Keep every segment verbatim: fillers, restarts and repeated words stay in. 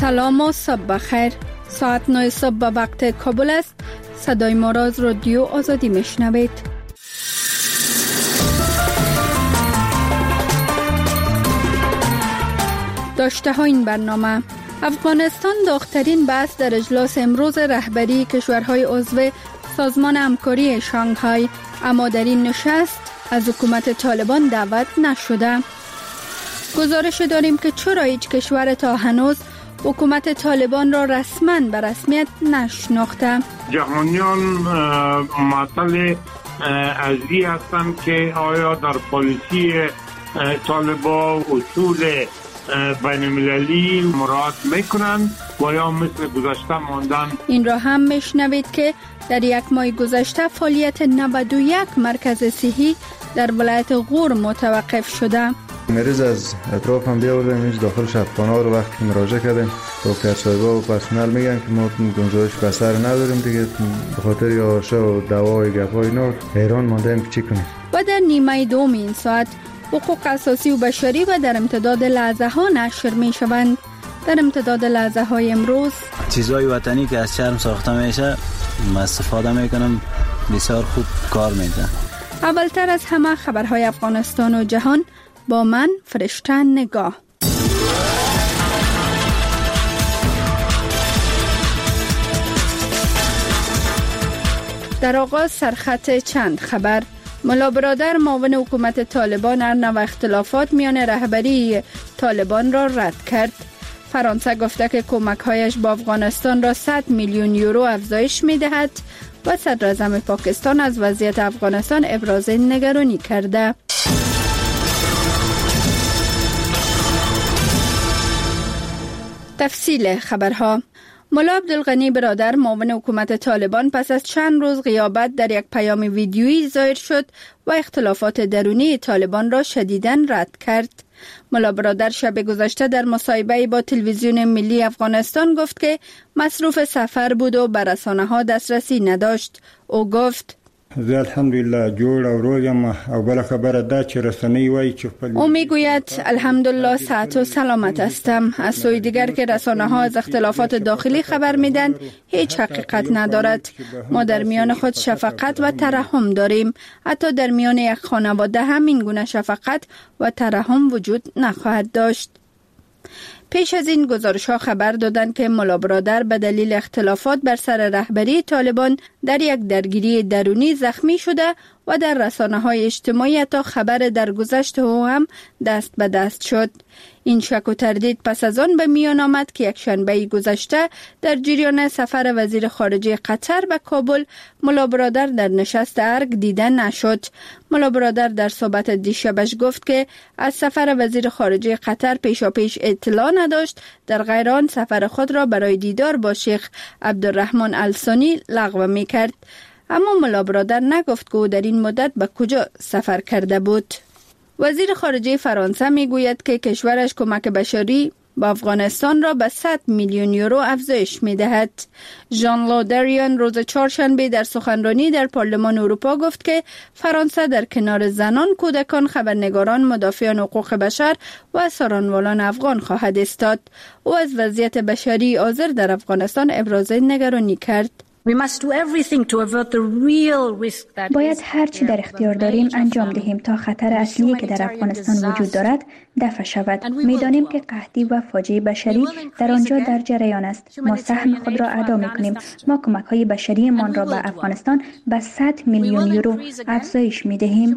سلام و صبح بخیر. ساعت نه صبح به وقت کابل است. صدای ما را از رادیو آزادی میشنوید. داشته ها این برنامه: افغانستان داغ‌ترین بحث در اجلاس امروز رهبری کشورهای عضو سازمان همکاری شانگهای، اما در این نشست از حکومت طالبان دعوت نشده. گزارش داریم که چرا هیچ کشور تا هنوز حکومت طالبان را رسما به رسمیت نشناخته. جهانیان معطل از این هستند که آیا در پالیسی طالبان اصول بین المللی مراعات میکنند و یا مثل گذشته ماندن. این را هم میشنوید که در یک ماه گذشته فعالیت نود و یک مرکز صحی در ولایت غور متوقف شده. مریض از اطراف هم بیاوردیم اینج داخل شبخانه ها رو وقتی مراجعه کردیم دکتر صاحبا و پرسنل میگن که ما گنجایش بستر نداریم دیگه، به خاطر یارشه و دوای گپای اینا حیران ماندیم که چی کنیم. و در نیمه دوم این ساعت حقوق اساسی و بشری و در امتداد لحظه ها نشر می شوند. در امتداد لحظه های امروز چیزای وطنی که از چرم ساخته میشه من استفاده میکنم، بسیار خوب کار میده. اولتر از همه خبرهای افغانستان و جهان با من فرشته نگاه. در آغاز سرخط چند خبر: ملا برادر معاون حکومت طالبان هر نوع اختلافات میان رهبری طالبان را رد کرد. فرانسه گفته که کمک‌هایش با افغانستان را صد میلیون یورو افزایش می‌دهد و صدر اعظم پاکستان از وضعیت افغانستان ابراز نگرانی کرده. تفصیل خبرها: ملا عبدالغنی برادر معاون حکومت طالبان پس از چند روز غیابت در یک پیام ویدیویی ظاهر شد و اختلافات درونی طالبان را شدیداً رد کرد. ملا برادر شب گذشته در مصاحبه با تلویزیون ملی افغانستان گفت که مصروف سفر بود و به رسانه‌ها دسترسی نداشت. او گفت: زه الحمدلله جوړ او روغم او بل خبره دا چې رسنۍ وایي چې خپل. او میگوید الحمدلله صحت و سلامت هستم. از سوی دیگر که رسانه ها از اختلافات داخلی خبر میدن هیچ حقیقت ندارد. ما در میان خود شفقت و ترحم داریم. حتی در میان یک خانواده هم این گونه شفقت و ترحم وجود نخواهد داشت. پیش از این گزارش ها خبر دادند که ملا برادر به دلیل اختلافات بر سر رهبری طالبان در یک درگیری درونی زخمی شده و در رسانه های اجتماعی تا خبر درگذشت او هم دست به دست شد. این شک و تردید پس از آن به میان آمد که یک شنبه گذشته در جریان سفر وزیر خارجه قطر به کابل ملا برادر در نشست ارگ دیده نشد. ملا برادر در صحبت دیشبش گفت که از سفر وزیر خارجه قطر پیشاپیش اطلاع نداشت، در غیر آن سفر خود را برای دیدار با شیخ عبدالرحمن الثانی لغو می کرد. اما ملا برادر نگفت که او در این مدت به کجا سفر کرده بود. وزیر خارجه فرانسه می گوید که کشورش کمک بشری با افغانستان را به صد میلیون یورو افزایش می دهد. ژان لو دریان روز چهارشنبه در سخنرانی در پارلمان اروپا گفت که فرانسه در کنار زنان، کودکان، خبرنگاران، مدافعان حقوق بشر و اسیرانوالان افغان خواهد ایستاد. او از وضعیت بشری حاضر در افغانستان ابراز نگرانی کرد. باید هر چی در اختیار داریم انجام دهیم تا خطر اصلی که در افغانستان وجود دارد دفع شود. می‌دانیم که قحطی و فاجعه بشری در آنجا در جریان است. ما سهم خود را ادا می‌کنیم. ما کمک‌های بشریمان را به افغانستان به صد میلیون یورو افزایش می‌دهیم.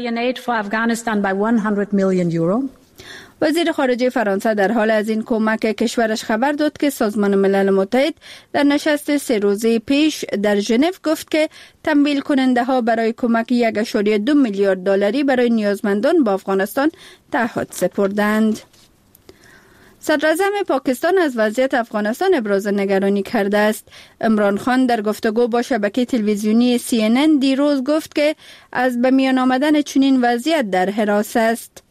وزیر خارجه فرانسه در حال از این کمک کشورش خبر داد که سازمان ملل متحد در نشست سه روزه پیش در ژنو گفت که تمویل کننده ها برای کمک یک اشاری دو میلیارد دلاری برای نیازمندان با افغانستان تعهد سپردند. صدر اعظم پاکستان از وضعیت افغانستان ابراز نگرانی کرده است. عمران خان در گفتگو با شبکه تلویزیونی سی ان ان دیروز گفت که از به میان آمدن چنین وضعیت در هراس است.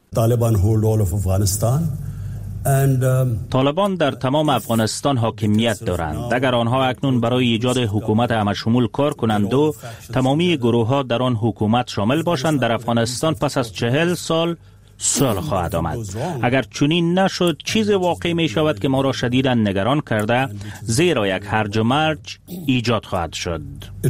طالبان در تمام افغانستان حاکمیت دارند. اگر آنها اکنون برای ایجاد حکومت همشمول کار کنند و تمامی گروه ها در آن حکومت شامل باشند، در افغانستان پس از چهل سال سال خواهد آمد. اگر چنین نشد چیز واقعی می شود که ما را شدیداً نگران کرده، زیرا یک هرج و مرج ایجاد خواهد شد.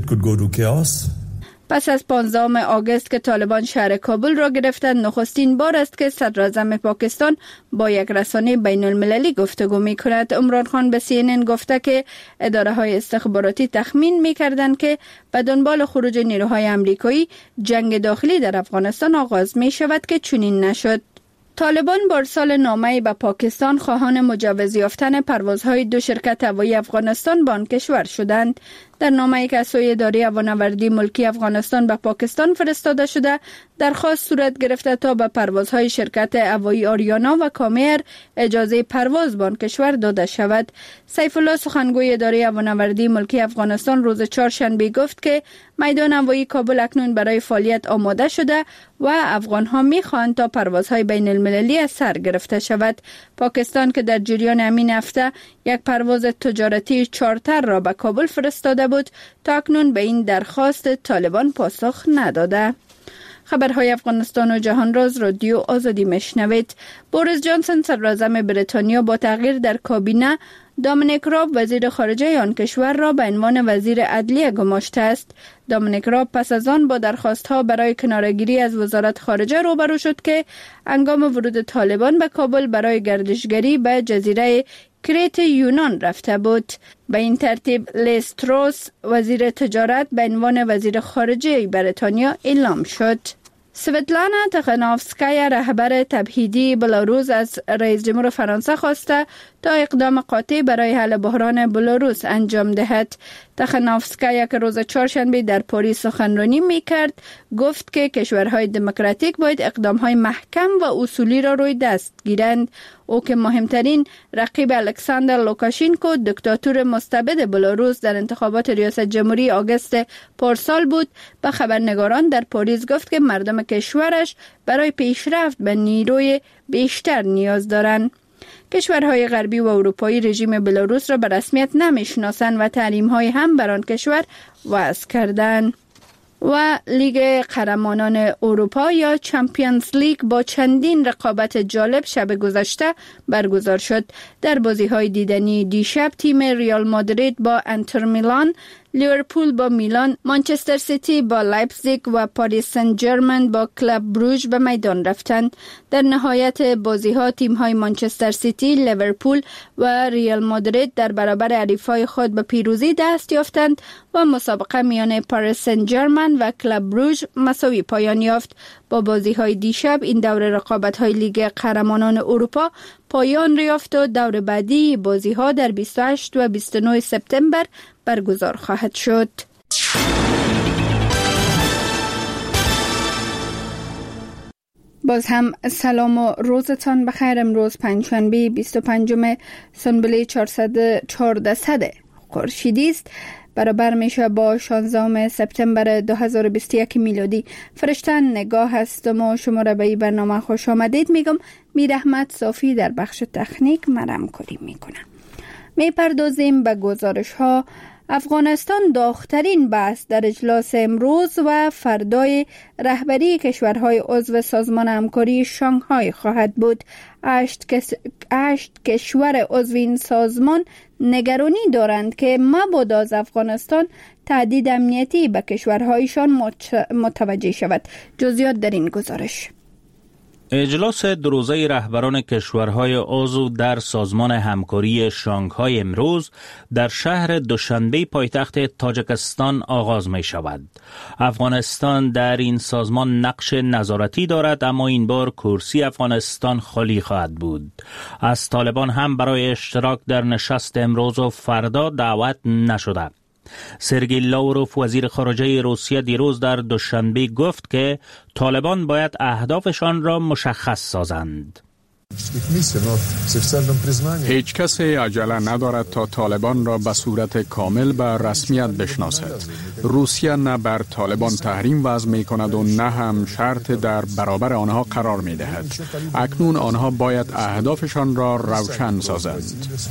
پس از پانزدهم آگوست که طالبان شهر کابل را گرفتند، نخستین بار است که صدراعظم پاکستان با یک رسانه بین المللی گفتگو می کند. عمران خان به سی ان ان گفته که اداره های استخباراتی تخمین می کردند که به دنبال خروج نیروهای امریکایی جنگ داخلی در افغانستان آغاز می شود که چنین نشد. طالبان بارسال نامه‌ای به پاکستان خواهان مجوز یافتن پروازهای دو شرکت هوایی افغانستان به آن کشور شدند. در نامه‌ای که از سوی اداره هوانوردی ملکی افغانستان به پاکستان فرستاده شده، درخواست صورت گرفته تا به پروازهای شرکت هوایی آریانا و کامیر اجازه پرواز به آن کشور داده شود. سیف الله سخنگوی اداره هوانوردی ملکی افغانستان روز چهارشنبه گفت که میدان هوایی کابل اکنون برای فعالیت آماده شده و افغان‌ها می‌خواهند تا پروازهای بین المللی از سر گرفته شود. پاکستان که در جریان همین هفته یک پرواز تجارتی چارتر را به کابل فرستاده بود، تا اکنون به این درخواست طالبان پاسخ نداده. خبرهای افغانستان و جهان راز رادیو آزادی میشنوید. بوریس جانسون صدراعظم بریتانیا با تغییر در کابینه دامینیک راب وزیر خارجه آن کشور را به عنوان وزیر عدلیه گماشته است. دامینیک راب پس از آن با درخواست‌ها برای کناره‌گیری از وزارت خارجه روبرو شد که هنگام ورود طالبان به کابل برای گردشگری به جزیره کریت یونان رفته بود. به این ترتیب لیز تروس وزیر تجارت به عنوان وزیر خارجه بریتانیا اعلام شد. سویتلانا تخانوفسکایا رهبر تبعیدی بلاروس از رئیس جمهور فرانسه خواسته تا اقدام قاطع برای حل بحران بلاروس انجام دهد. تخانوفسکایا که روز چهارشنبه در پاریس سخنرانی می‌کرد، گفت که کشورهای دموکراتیک باید اقدام‌های محکم و اصولی را روی دست گیرند. او که مهمترین رقیب الکساندر لوکاشینکو دکتاتور مستبد بلاروس در انتخابات ریاست جمهوری آگوست پارسال بود، به خبرنگاران در پاریس گفت که مردم کشورش برای پیشرفت به نیروی بیشتر نیاز دارند. کشورهای غربی و اروپایی رژیم بلاروس را به رسمیت نمیشناسند و تحریم‌های هم بر آن کشور وضع کردند. و لیگ قهرمانان اروپا یا چمپیونز لیگ با چندین رقابت جالب شب گذشته برگزار شد. در بازی‌های دیدنی دیشب تیم ریال مادرید با انتر میلان، لیورپول با میلان، مانچستر سیتی با لایپزیگ و پاریس سن ژرمن با کلاب بروژ به میدان رفتند. در نهایت بازی‌ها تیم‌های مانچستر سیتی، لیورپول و ریال مادرید در برابر حریفای خود به پیروزی دست یافتند و مسابقه میان پاریس سن ژرمن و کلاب بروژ مساوی پایان یافت. با بازی‌های دیشب این دور رقابت‌های لیگ قهرمانان اروپا پایان یافت و دور بعدی بازی‌ها در بیست و هشت و بیست و نه سپتامبر برگزار خواهد شد. باز هم سلام و روزتان بخیر. امروز پنجشنبه بیست و پنجم سنبله چهارصد و چهارده خورشیدی است، برابر میشه با شانزدهم سپتامبر دو هزار و بیست و یک میلادی. فرشتن نگاه هستم و شما را به این برنامه خوش آمدید میگم. میر احمد صافی در بخش تکنیک مرم کاری میکنه. میپردازیم به گزارش ها. افغانستان داغ‌ترین بحث در اجلاس امروز و فردای رهبری کشورهای عضو سازمان همکاری شانگهای خواهد بود. هشت, کس... هشت کشور عضو این سازمان نگرانی دارند که مبادا از افغانستان تهدید امنیتی به کشورهایشان مت... متوجه شود. جزئیات در این گزارش. اجلاس دو روزه رهبران کشورهای عضو در سازمان همکاری شانگهای امروز در شهر دوشنبه پایتخت تاجیکستان آغاز می شود. افغانستان در این سازمان نقش نظارتی دارد، اما این بار کرسی افغانستان خالی خواهد بود. از طالبان هم برای اشتراک در نشست امروز و فردا دعوت نشده. سرگئی لاوروف وزیر خارجه روسیه دیروز در دوشنبه گفت که طالبان باید اهدافشان را مشخص سازند. هیچ کسی عجله ندارد تا طالبان را به صورت کامل به رسمیت بشناسد. روسیه نه بر طالبان تحریم وضع می کند و نه هم شرط در برابر آنها قرار می دهد. اکنون آنها باید اهدافشان را روشن سازند.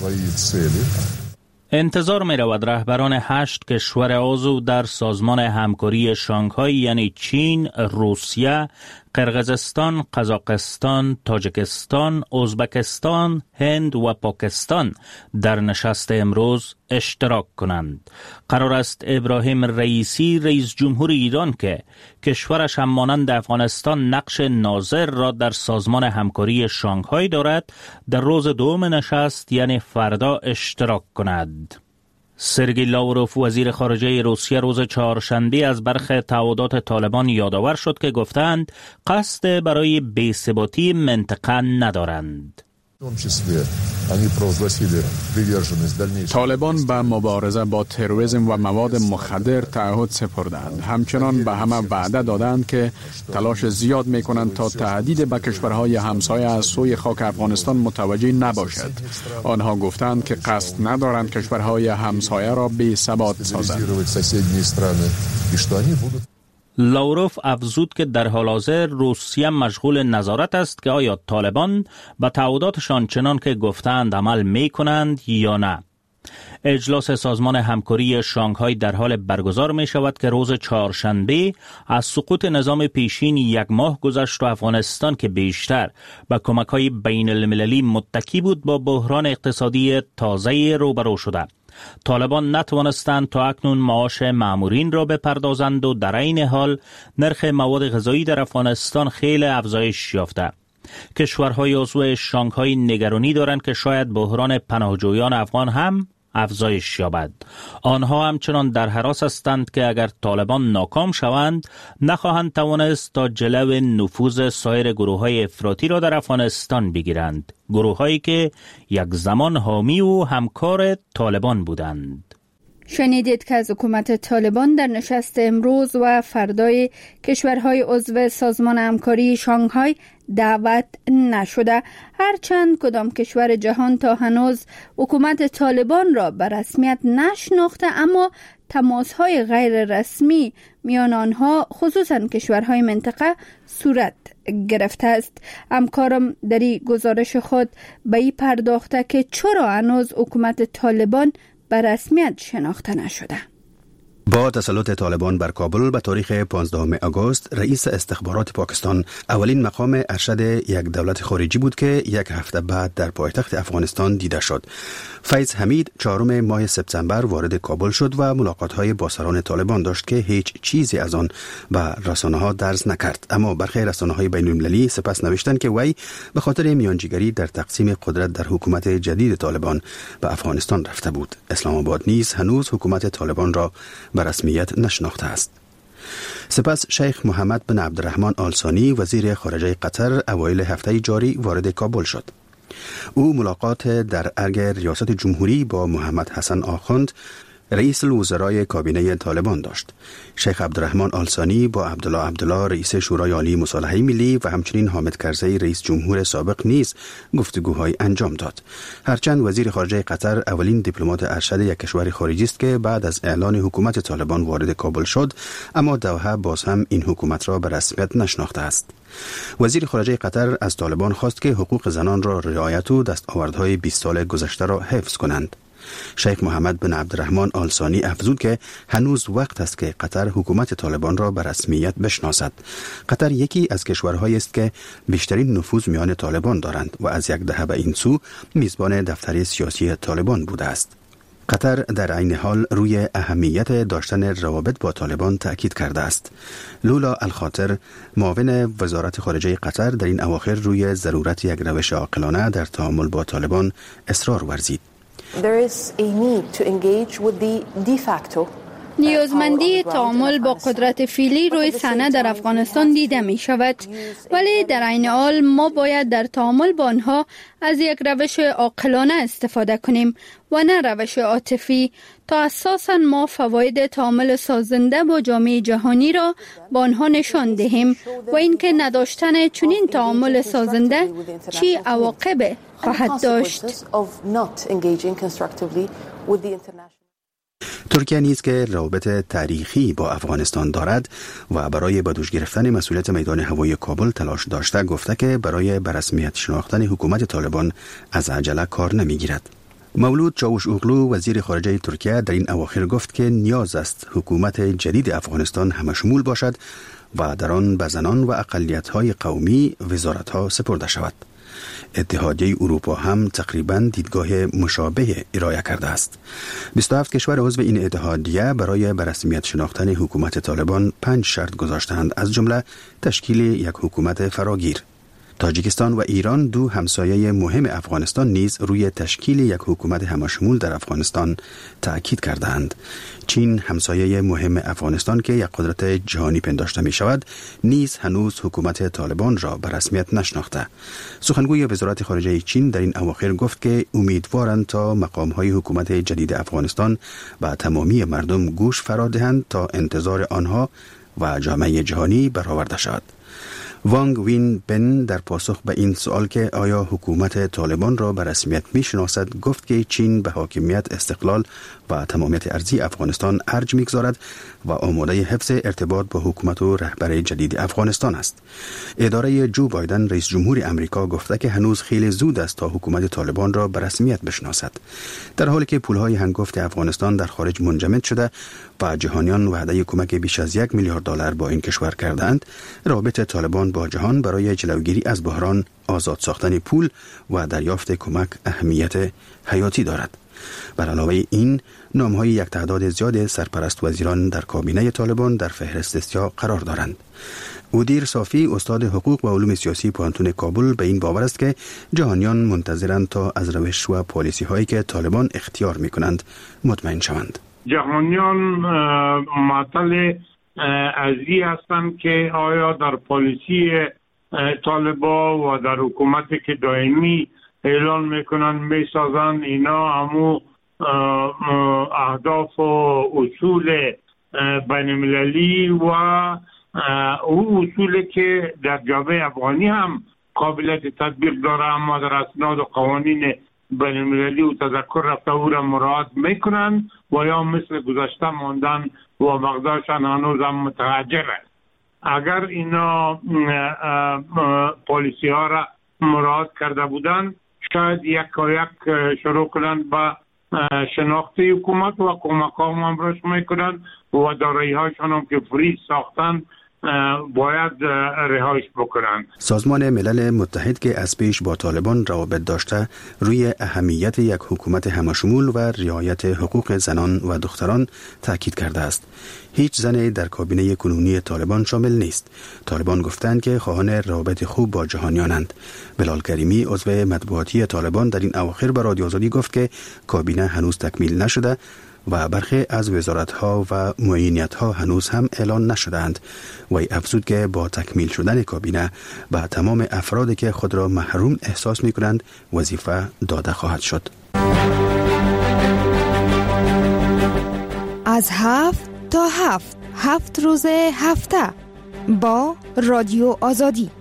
انتظار می رود رهبران هشت کشور عضو در سازمان همکاری شانگهای یعنی چین، روسیه، قرقیزستان، قزاقستان، تاجیکستان، ازبکستان، هند و پاکستان در نشست امروز اشتراک کنند. قرار است ابراهیم رئیسی رئیس جمهور ایران که کشورش هم مانند افغانستان نقش ناظر را در سازمان همکاری شانگهای دارد در روز دوم نشست یعنی فردا اشتراک کند. سرگئی لاوروف وزیر خارجه روسیه روز چهارشنبه از برخی تعهدات طالبان یادآور شد که گفتند قصد برای بی‌ثباتی منطقه ندارند. طالبان به مبارزه با تروریسم و مواد مخدر تعهد سپردند. همچنان به همه وعده دادند که تلاش زیاد می کنند تا تهدید به کشورهای همسایه از سوی خاک افغانستان متوجه نباشد. آنها گفتند که قصد ندارند کشورهای همسایه را بی ثبات سازند. لاوروف افزود که در حال حاضر روسیه مشغول نظارت است که آیا طالبان به تعهداتشان چنان که گفتند عمل می کنند یا نه. اجلاس سازمان همکاری شانگهای در حال برگزار می شود که روز چهارشنبه از سقوط نظام پیشین یک ماه گذشت و افغانستان که بیشتر به کمک‌های بین المللی متکی بود با بحران اقتصادی تازه روبرو شده. طالبان نتوانستند تا اکنون معاش مامورین را بپردازند و در این حال نرخ مواد غذایی در افغانستان خیلی افزایش یافته. کشورهای عضو شانگهای نگرانی دارند که شاید بحران پناهجویان افغان هم افزایش یابد. آنها همچنان در هراس هستند که اگر طالبان ناکام شوند نخواهند توانست تا جلو نفوذ سایر گروه‌های افراطی را در افغانستان بگیرند، گروه‌هایی که یک زمان حامی و همکار طالبان بودند. شنیدید که از حکومت طالبان در نشست امروز و فردای کشورهای عضو سازمان همکاری شانگهای دعوت نشده، هرچند کدام کشور جهان تا هنوز حکومت طالبان را به رسمیت نشناخته، اما تماس‌های غیر رسمی میان آنها خصوصا کشورهای منطقه صورت گرفته است. همکارم در این گزارش خود به این پرداخته که چرا هنوز حکومت طالبان به رسمیت شناخته نشده. با تسلط طالبان بر کابل به تاریخ پانزدهم آگوست، رئیس استخبارات پاکستان اولین مقام ارشد یک دولت خارجی بود که یک هفته بعد در پایتخت افغانستان دیده شد. فیض حمید چهارم ماه سپتامبر وارد کابل شد و ملاقات‌های با سران طالبان داشت که هیچ چیزی از آن به رسانه‌ها درز نکرد، اما برخی رسانه‌های بین‌المللی سپس نوشتند که وی به خاطر میانجیگری در تقسیم قدرت در حکومت جدید طالبان به افغانستان رفته بود. اسلام آباد نیز هنوز حکومت طالبان را به رسمیت نشناخته است. سپس شیخ محمد بن عبدالرحمن آل ثانی وزیر خارجه قطر اوایل هفته جاری وارد کابل شد. او ملاقات در ارگ ریاست جمهوری با محمد حسن آخوند رئیس الوزرای کابینه طالبان داشت. شیخ عبدالرحمن آل ثانی با عبدالله عبدالله رئیس شورای عالی مصالحه ملی و همچنین حامد کرزی رئیس جمهور سابق نیز گفتگوهای انجام داد. هرچند وزیر خارجه قطر اولین دیپلمات ارشد یک کشور خارجی است که بعد از اعلان حکومت طالبان وارد کابل شد، اما دوحه باز هم این حکومت را به رسمیت نشناخته است. وزیر خارجه قطر از طالبان خواست که حقوق زنان را رعایت و دستاوردهای بیست سال گذشته را حفظ کنند. شیخ محمد بن عبدالرحمن آل ثانی افزود که هنوز وقت است که قطر حکومت طالبان را به رسمیت بشناسد. قطر یکی از کشورهایی است که بیشترین نفوذ میان طالبان دارند و از یک دهه به این سو میزبان دفتر سیاسی طالبان بوده است. قطر در عین حال روی اهمیت داشتن روابط با طالبان تأکید کرده است. لولا الخاطر معاون وزارت خارجه قطر در این اواخر روی ضرورت یک روش عاقلانه در تعامل با طالبان اصرار ورزید. There is a need to engage with the de facto نیازمندی تعامل با قدرت فعلی روی صحنه در افغانستان دیده می شود، ولی در عین حال ما باید در تعامل با آنها از یک روش عاقلانه استفاده کنیم و نه روش عاطفی، تا اساساً ما فواید تعامل سازنده با جامعه جهانی را با آنها نشان دهیم و اینکه نداشتن چنین تعامل سازنده چی عواقب خواهد داشت. ترکیه نیز که روابط تاریخی با افغانستان دارد و برای به دوش گرفتن مسئولیت میدان هوایی کابل تلاش داشته، گفته که برای به رسمیت شناختن حکومت طالبان از عجله کار نمیگیرد. مولود چاوشاغلو وزیر خارجه ترکیه در این اواخر گفت که نیاز است حکومت جدید افغانستان همشمول باشد و در آن به زنان و اقلیت‌های قومی وزارت‌ها سپرده شود. اتحادیه اروپا هم تقریباً دیدگاه مشابه ارائه کرده است. بیست و هفت کشور عضو این اتحادیه برای به رسمیت شناختن حکومت طالبان پنج شرط گذاشتند، از جمله تشکیل یک حکومت فراگیر. تاجیکستان و ایران، دو همسایه مهم افغانستان، نیز روی تشکیل یک حکومت همشمول در افغانستان تأکید کردند. چین، همسایه مهم افغانستان که یک قدرت جهانی پنداشته می شود، نیز هنوز حکومت طالبان را به رسمیت نشناخته. سخنگوی وزارت خارجه چین در این اواخر گفت که امیدوارند تا مقام‌های حکومت جدید افغانستان و تمامی مردم گوش فرا دهند تا انتظار آنها و جامعه جهانی برآورده شود. وانگ وین بن در پاسخ به این سوال که آیا حکومت طالبان را به رسمیت می‌شناسد، گفت که چین به حاکمیت، استقلال و تمامیت ارضی افغانستان ارج می‌گذارد و آماده حفظ ارتباط با حکومت و رهبر جدید افغانستان است. اداره جو بایدن، رئیس جمهور امریکا، گفته که هنوز خیلی زود است تا حکومت طالبان را به رسمیت بشناسد. در حالی که پولهای هنگفت افغانستان در خارج منجمد شده و جهانیان وعده کمک بیش از یک میلیارد دلار با این کشور کردند، رابطه طالبان با جهان برای جلوگیری از بحران، آزاد ساختن پول و دریافت کمک اهمیت حیاتی دارد. بر علاوه این، نام‌های یک تعداد زیاد سرپرست وزیران در کابینه طالبان در فهرست سیاه قرار دارند. اودیر صافی، استاد حقوق و علوم سیاسی پوهنتون کابل، به این باور است که جهانیان منتظرند تا از روش و پالیسی هایی که طالبان اختیار می کنند مطمئن شوند. جهانیان معطل از این هستند که آیا در پالیسی طالبان و در حکومتی که دائمی اعلان میکنن میسازن، اینا همو اهداف و اصول بین المللی و او اصولی که در جامعه افغانی هم قابلیت تطبیق داره، اما در اسناد و قوانین بین المللی و تذکر رفته او را مراعات میکنن و یا مثل گذشته ماندن و مقدارشان هنوز هم متحجره. اگر اینا پالیسی ها را مراعات کرده بودن، شاید یک و یک شروع کنن به شناخت حکومت و کمک ها هم امراش میکنن و دارایی هاشان هم که فریز ساختن باید رهایش بکنند. سازمان ملل متحد که از پیش با طالبان روابط داشته، روی اهمیت یک حکومت همشمول و رعایت حقوق زنان و دختران تاکید کرده است. هیچ زنی در کابینه کنونی طالبان شامل نیست. طالبان گفتند که خواهان روابط خوب با جهانیانند. بلال کریمی، عضو مطبوعاتی طالبان، در این اواخر به رادیو آزادی گفت که کابینه هنوز تکمیل نشده و برخی از وزارت‌ها و معینیت‌ها هنوز هم اعلان نشدند. و افزود که با تکمیل شدن کابینه به تمام افرادی که خود را محروم احساس می‌کنند وظیفه داده خواهد شد. از هفت تا هفت هفت روز هفته با رادیو آزادی.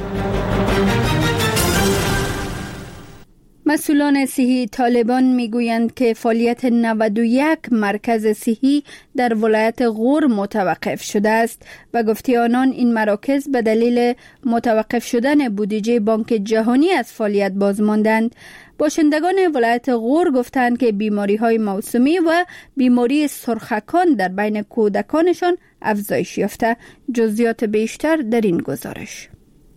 مسئولان صحی طالبان میگویند که فعالیت نود و یک مرکز صحی در ولایت غور متوقف شده است و گفته آنان این مراکز به دلیل متوقف شدن بودجه بانک جهانی از فعالیت باز ماندند. باشندگان ولایت غور گفتند که بیماری های موسمی و بیماری سرخکان در بین کودکانشان افزایش یافته. جزئیات بیشتر در این گزارش.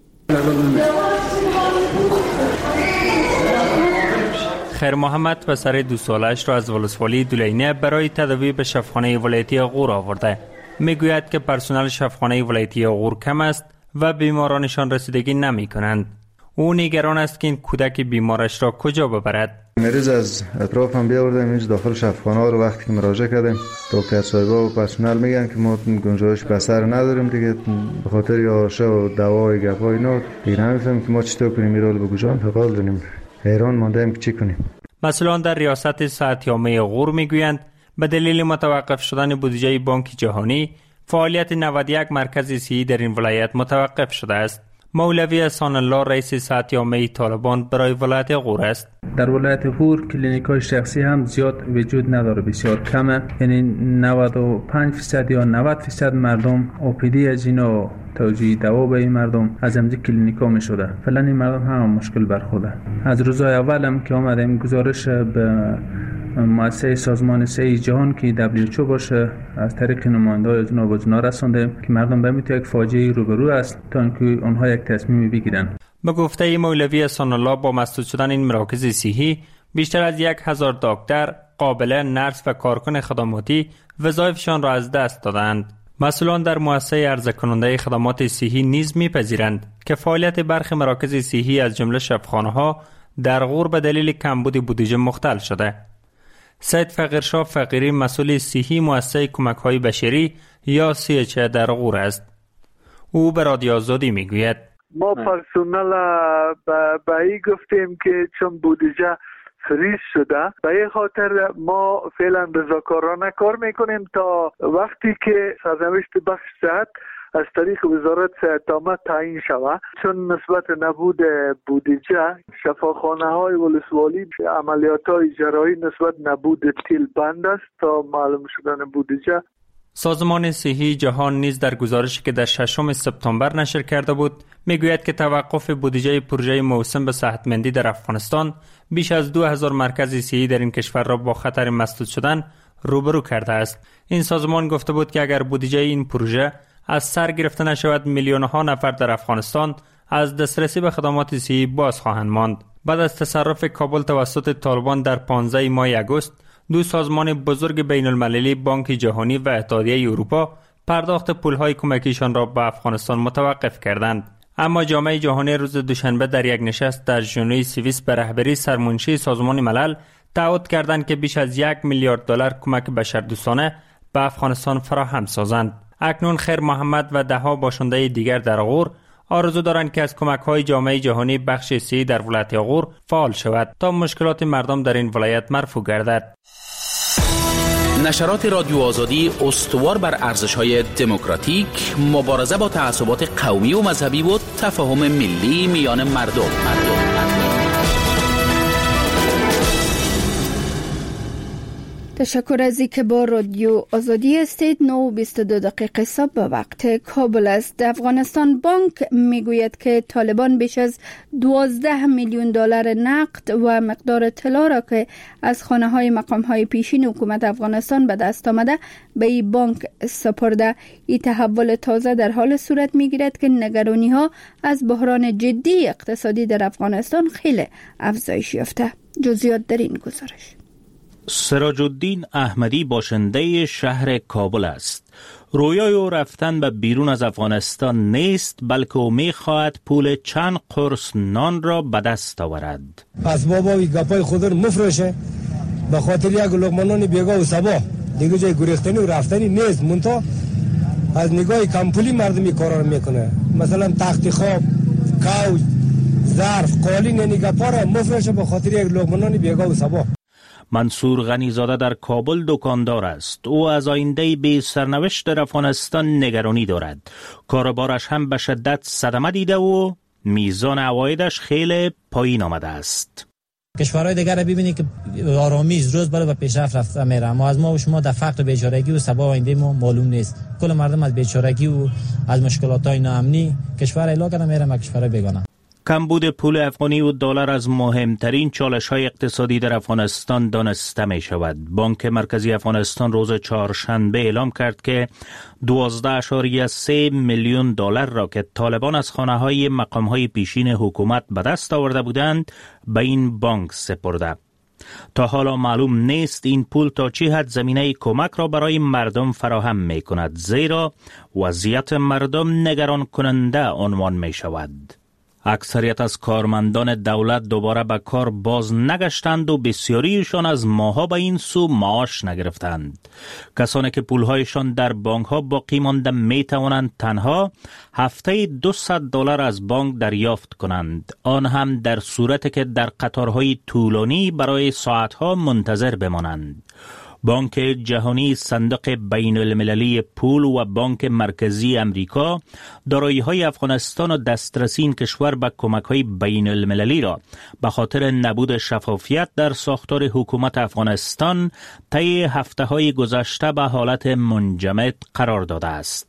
خیر محمد پسر دو سالش را از ولسوالی دولینه برای تداوی به شفاخانه ولایتی غور آورده. میگوید که پرسنل شفاخانه ولایتی غور کم است و بیمارانشان رسیدگی نمی کنند. او نگران است که این کودک بیمارش را کجا ببرد. مریض از اطراف هم بیاوردیم اینجا داخل شفاخانه رو وقتی که مراجعه کردیم دکتر صاحبا و پرسنل میگن که ما گنجایش بسر نداریم دیگه، به خاطر یارشه و دوای گپای اینا دیگه نمیفهمیم که ما چطور کنیم این رو به کجا انتقال دادیم. حیران ماندیم که چی کنیم. مسئولان در ریاست صحت‌یابی غور میگویند به دلیل متوقف شدن بودجه بانک جهانی فعالیت نود و یک مرکز صحی در این ولایت متوقف شده است. مولوی احسان الله، رئیس صحت‌یابی طالبان برای ولایت غور است. در ولایت غور کلینیک‌های شخصی هم زیاد وجود نداره، بسیار کمه، یعنی نود و پنج درصد یا نود درصد مردم اوپیدی از اینا توجیه دوا به این مردم از امضی کلینیکا می شده. فعلا این مردم هم مشکل برخورده. از روزهای اول هم که آمدیم گزارش به مؤسسه سازمان صحت جهان که دبلیو اچ او باشه از طریق نماینده‌های جناب جنا رسانده که مردم به میتونه یک فاجعه روبرو است تا اینکه آنها یک تصمیم بگیرن. به گفته مولوی احسان الله، با مسدود شدن این مراکز صحی بیشتر از یک هزار دکتر، قابله، نرس و کارکن خدماتی وظایفشان را از دست دادند. مسئولان در مؤسسه عرضه کننده خدمات صحی نیز می‌پذیرند که فعالیت برخی مراکز صحی از جمله شفاخانه‌ها در غور به دلیل کمبود بودجه مختل شده. سید فقیرشاه فقیری، مسئول صحی مؤسسه کمک‌های بشری یا سی اچ در غور است. او به رادیو آزادی میگوید: ما پرسنل به ای گفتیم که چون بودجه فریز شده، به این خاطر ما فعلا رضاکارانه کار میکنیم تا وقتی که سرنوشت بخش صحت از طریق وزارت صحت عامه تعیین شود. چون نسبت نبود بودجه، شفاخانه های ولسوالی عملیات های جراحی نسبت نبود تیل بند است تا معلوم شدن بودجه. سازمان صحی جهان نیز در گزارشی که در ششم سپتامبر نشر کرده بود میگوید که توقف بودجه پروژه موسم به صحتمندی در افغانستان بیش از دو هزار مرکز صحی در این کشور را با خطر مسدود شدن روبرو کرده است. این سازمان گفته بود که اگر بودجه این پروژه از سر گرفته نشود، میلیون ها نفر در افغانستان از دسترسی به خدمات صحی باز خواهند ماند. بعد از تصرف کابل توسط طالبان در پانزده ماه آگوست، دو سازمان بزرگ بین المللی، بانک جهانی و اتحادیه اروپا، پرداخت پولهای کمکیشان را به افغانستان متوقف کردند. اما جامعه جهانی روز دوشنبه در یک نشست در ژنو سوئیس به رهبری سرمنشی سازمان ملل تعهد کردند که بیش از یک میلیارد دلار کمک بشردوستانه به افغانستان فراهم سازند. اکنون خیر محمد و دهها باشنده دیگر در غور آرزو دارند که از کمک‌های جامعه جهانی بخش سی در ولایت غور فعال شود تا مشکلات مردم در این ولایت مرفوع گردد. نشرات رادیو آزادی استوار بر ارزش‌های دموکراتیک، مبارزه با تعصبات قومی و مذهبی و تفاهم ملی میان مردم. مردم. تشکر از اینکه با رادیو آزادی استید. نه و بیست و دو دقیقه صبح به وقت کابل است. افغانستان بانک میگوید که طالبان بیش از دوازده میلیون دلار نقد و مقدار طلا را که از خانه های مقام های پیشین حکومت افغانستان به دست آمده به این بانک سپرده. این تحول تازه در حال صورت میگیرد که نگرانی ها از بحران جدی اقتصادی در افغانستان خیلی افزایش یافته. جزئیات در این گزارش. سراج الدین احمدی باشنده شهر کابل است. رویای او رفتن به بیرون از افغانستان نیست، بلکه او می‌خواهد پول چند قرص نان را به دست آورد. پس بابا وی گپای خود رو مفروشه به خاطر یک لقمه نان بیگا و صبا دیگه جای گریختنی و رفتنی نیست. منتها از نگاه کمپولی مردمی کارا رو میکنه. مثلا تخت خواب، کوچ، ظرف، قالین، یعنی گپا را مفروشه به خاطر یک لقمه نان بیگا و صبا. منصور غنیزاده در کابل دکاندار است. او از آینده بی سرنوشت در افغانستان نگرانی دارد. کاروبارش هم به شدت صدمه دیده و میزان عوایدش خیلی پایین آمده است. کشورهای دیگر را ببینید که آرامیز روز برای به پیشرفت رفته میره، اما از ما و شما در فقر و بیچارگی و سبا آینده ما معلوم نیست. کل مردم از بیچارگی و از مشکلات‌های ناامنی کشور الا کنه میره ما کشورهای بیگانه. کمبود پول افغانی و دلار از مهمترین چالش‌های اقتصادی در افغانستان دانسته می شود. بانک مرکزی افغانستان روز چهارشنبه اعلام کرد که دوازده اشاریه سه میلیون دلار را که طالبان از خانه‌های مقام‌های پیشین حکومت به دست آورده بودند به این بانک سپرده. تا حالا معلوم نیست این پول تا چه حد زمینه کمک را برای مردم فراهم می کند، زیرا وضعیت مردم نگران کننده عنوان می شود. اکثریت از کارمندان دولت دوباره به کار باز نگشتند و بسیاریشان از ماها به این سو معاش نگرفتند. کسانی که پولهایشان در بانک ها باقی مانده می توانند تنها هفته دویست دلار از بانک دریافت کنند، آن هم در صورتی که در قطارهای طولانی برای ساعتها منتظر بمانند. بانک جهانی، صندوق بین المللی پول و بانک مرکزی امریکا دارایی‌های افغانستان و دسترسی این کشور به کمک‌های بین المللی را به خاطر نبود شفافیت در ساختار حکومت افغانستان طی هفته‌های گذشته به حالت منجمد قرار داده است.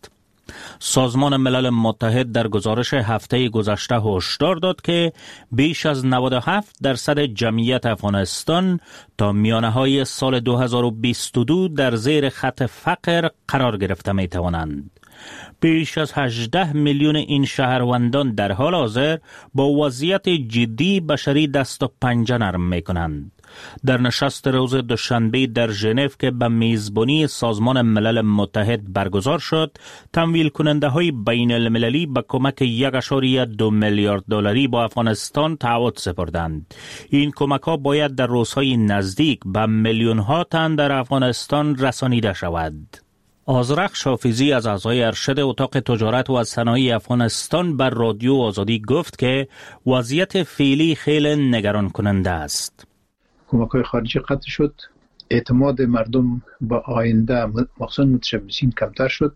سازمان ملل متحد در گزارش هفته گذشته هشدار داد که بیش از نود و هفت درصد جمعیت افغانستان تا میانه‌های سال دو هزار و بیست و دو در زیر خط فقر قرار گرفته می توانند. بیش از هجده میلیون این شهروندان در حال حاضر با وضعیت جدی بشری دست و پنجه نرم می کنند. در نشست روز دوشنبه در ژنو که به میزبانی سازمان ملل متحد برگزار شد، تمویل کننده های بین المللی به کمک یک اشاری دو میلیارد دلاری با افغانستان تعهد سپردند. این کمک ها باید در روزهای نزدیک به میلیون ها تن در افغانستان رسانیده شود. آذرخش حافظی از اعضای ارشد اتاق تجارت و صنایع افغانستان بر رادیو آزادی گفت که وضعیت فعلی خیلی نگران کننده است. کمک‌های خارجی قطع شد، اعتماد مردم با آینده مخصوصاً متشبثین کمتر شد.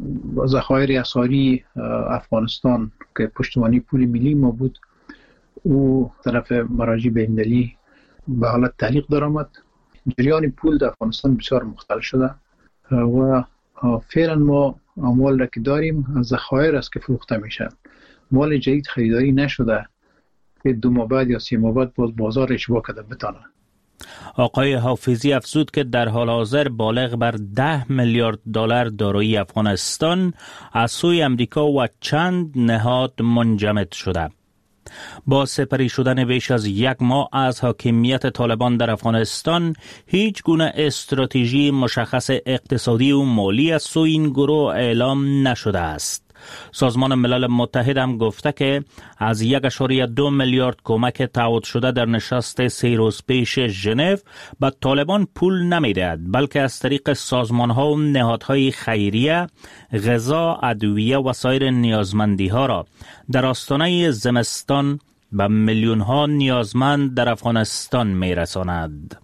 ذخایر اسعاری افغانستان که پشتوانه پول ملی ما بود او طرف مراجع بین‌المللی به حالت تعلیق درآمد. جریان پول در افغانستان بسیار مختل شده و فعلا ما اموال را که داریم ذخایر است که فروخته میشه، مال جدید خریداری نشده که دو ماه بعد یا سه ماه بعد باز بازار اشباع کرده بتانه. آقای حافظی افزود که در حال حاضر بالغ بر ده میلیارد دلار دارایی افغانستان از سوی امریکا و چند نهاد منجمد شده. با سپری شدن بیش از یک ماه از حاکمیت طالبان در افغانستان، هیچ گونه استراتژی مشخص اقتصادی و مالی از سوی این گروه اعلام نشده است. سازمان ملل متحد هم گفته که از یک اشاری دو میلیارد کمک تعهد شده در نشست سه روز پیش ژنو به طالبان پول نمیدهد، بلکه از طریق سازمان ها و نهادهای خیریه غذا، ادویه و سایر نیازمندی ها را در آستانه زمستان به میلیون ها نیازمند در افغانستان میرساند.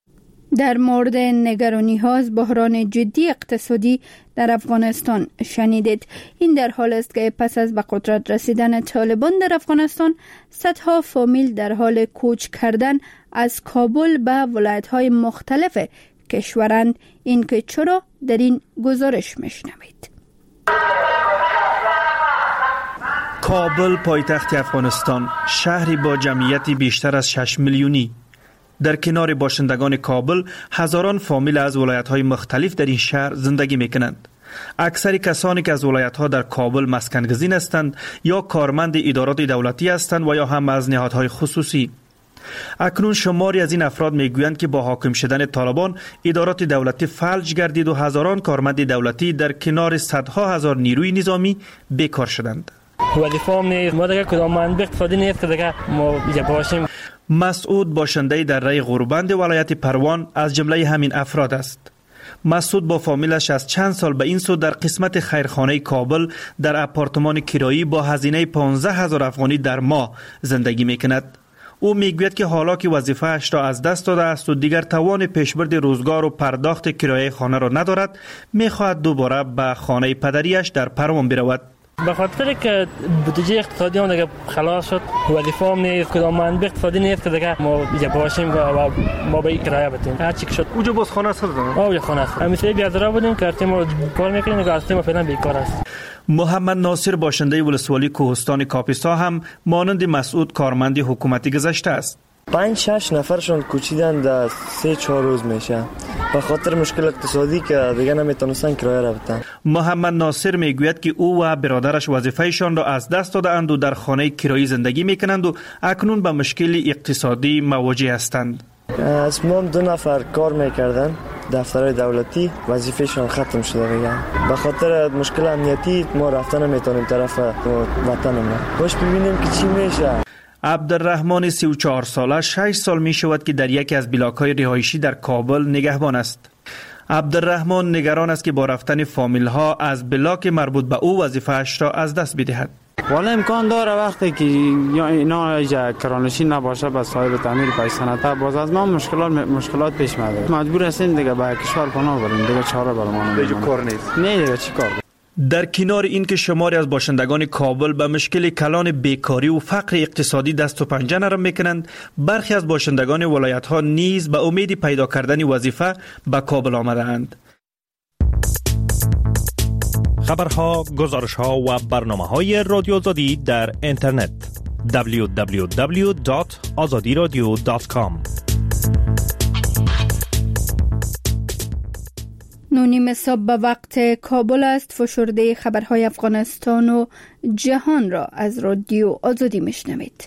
در مورد نگرانی ها از بحران جدی اقتصادی در افغانستان شنیدید. این در حال است که پس از به قدرت رسیدن طالبان در افغانستان صدها فامیل در حال کوچ کردن از کابل به ولایت های مختلف کشورند. این که چرا در این گزارش میشنوید. کابل پایتخت افغانستان، شهری با جمعیتی بیشتر از شش میلیونی. در کنار باشندگان کابل هزاران فامیل از ولایت‌های مختلف در این شهر زندگی می‌کنند. اکثر کسانی که از ولایت‌ها در کابل مسکن گزین هستند یا کارمند ادارات دولتی هستند و یا هم از نهادهای خصوصی. اکنون شماری از این افراد میگویند که با حاکم شدن طالبان ادارات دولتی فلج گردید و هزاران کارمند دولتی در کنار صدها هزار نیروی نظامی بیکار شدند. وظیفه‌ام نیست، ما دیگه کدام منبع اقتصادی نیست که دیگه ما باشیم. مسعود باشنده در ری غوربند ولایت پروان از جمله همین افراد است. مسعود با فامیلش از چند سال به این سو در قسمت خیرخانه کابل در آپارتمان کرایی با هزینه پانزده هزار افغانی در ماه زندگی میکند. او میگوید که حالا که وظیفه‌اش را از دست داده است و دیگر توان پیشبرد روزگار و پرداخت کرایه خانه را ندارد، میخواهد دوباره به خانه پدریش در پروان برود. به خاطر که بودجه اقتصادی هم دیگه خلاص شد، وظیفه‌ام نیست، کدام منبع اقتصادی نیست که دیگه ما اینجا باشیم و ما به کرایه بدیم. هر چی که شد اونجا باز خانه است دادن. آه خانه است. همیشه بیادرا بودیم که ما کار میکنیم و اصلا ما فعلا بیکار است. محمد ناصر باشنده ولسوالی کوهستان کاپیسا هم مانند مسعود کارمند حکومتی گذشته است. پنج شش نفرشون کوچیدن در سه چهار روز میشه به خاطر مشکل اقتصادی که دیگه نمیتونستن کرایه را بدن. محمد ناصر میگوید که او و برادرش وظیفه‌شان را از دست دادند و در خانه کرایی زندگی میکنند و اکنون به مشکل اقتصادی مواجه هستند. از ما دو نفر کار میکردن دفترهای دولتی، وظیفه‌شان ختم شده دیگه. به خاطر مشکل امنیتی ما رفتن نمیتونیم طرف وطنمون. باش ببینیم که چی میشه. عبدالرحمن سی و چهار ساله شش سال می شود که در یکی از بلاک‌های رهایشی در کابل نگهبان است. عبدالرحمن نگران است که با رفتن فامیل ها از بلاک مربوط به او وظیفه‌اش را از دست بدهد. والا امکان داره وقتی که یا اینا کرانشین نباشه به صاحب تعمیر پیسنته باز از ما مشکلات مشکلات پیش میاد. مجبور هستیم دیگه به کشور پناه بریم، دیگه چاره برام نمیشه. کار نیست. نه دیگه چی کار؟ در کنار این که شماری از باشندگان کابل به مشکل کلان بیکاری و فقر اقتصادی دست و پنجه نرم میکنند، برخی از باشندگان ولایت ها نیز به امید پیدا کردن وظیفه به کابل آمدند. خبرها، گزارشها و برنامه‌های رادیو آزادی در اینترنت دبلیو دبلیو دبلیو دات آزادی رادیو دات کام. نونیم صبح به وقت کابل است. فشرده خبرهای افغانستان و جهان را از رادیو آزادی میشنوید.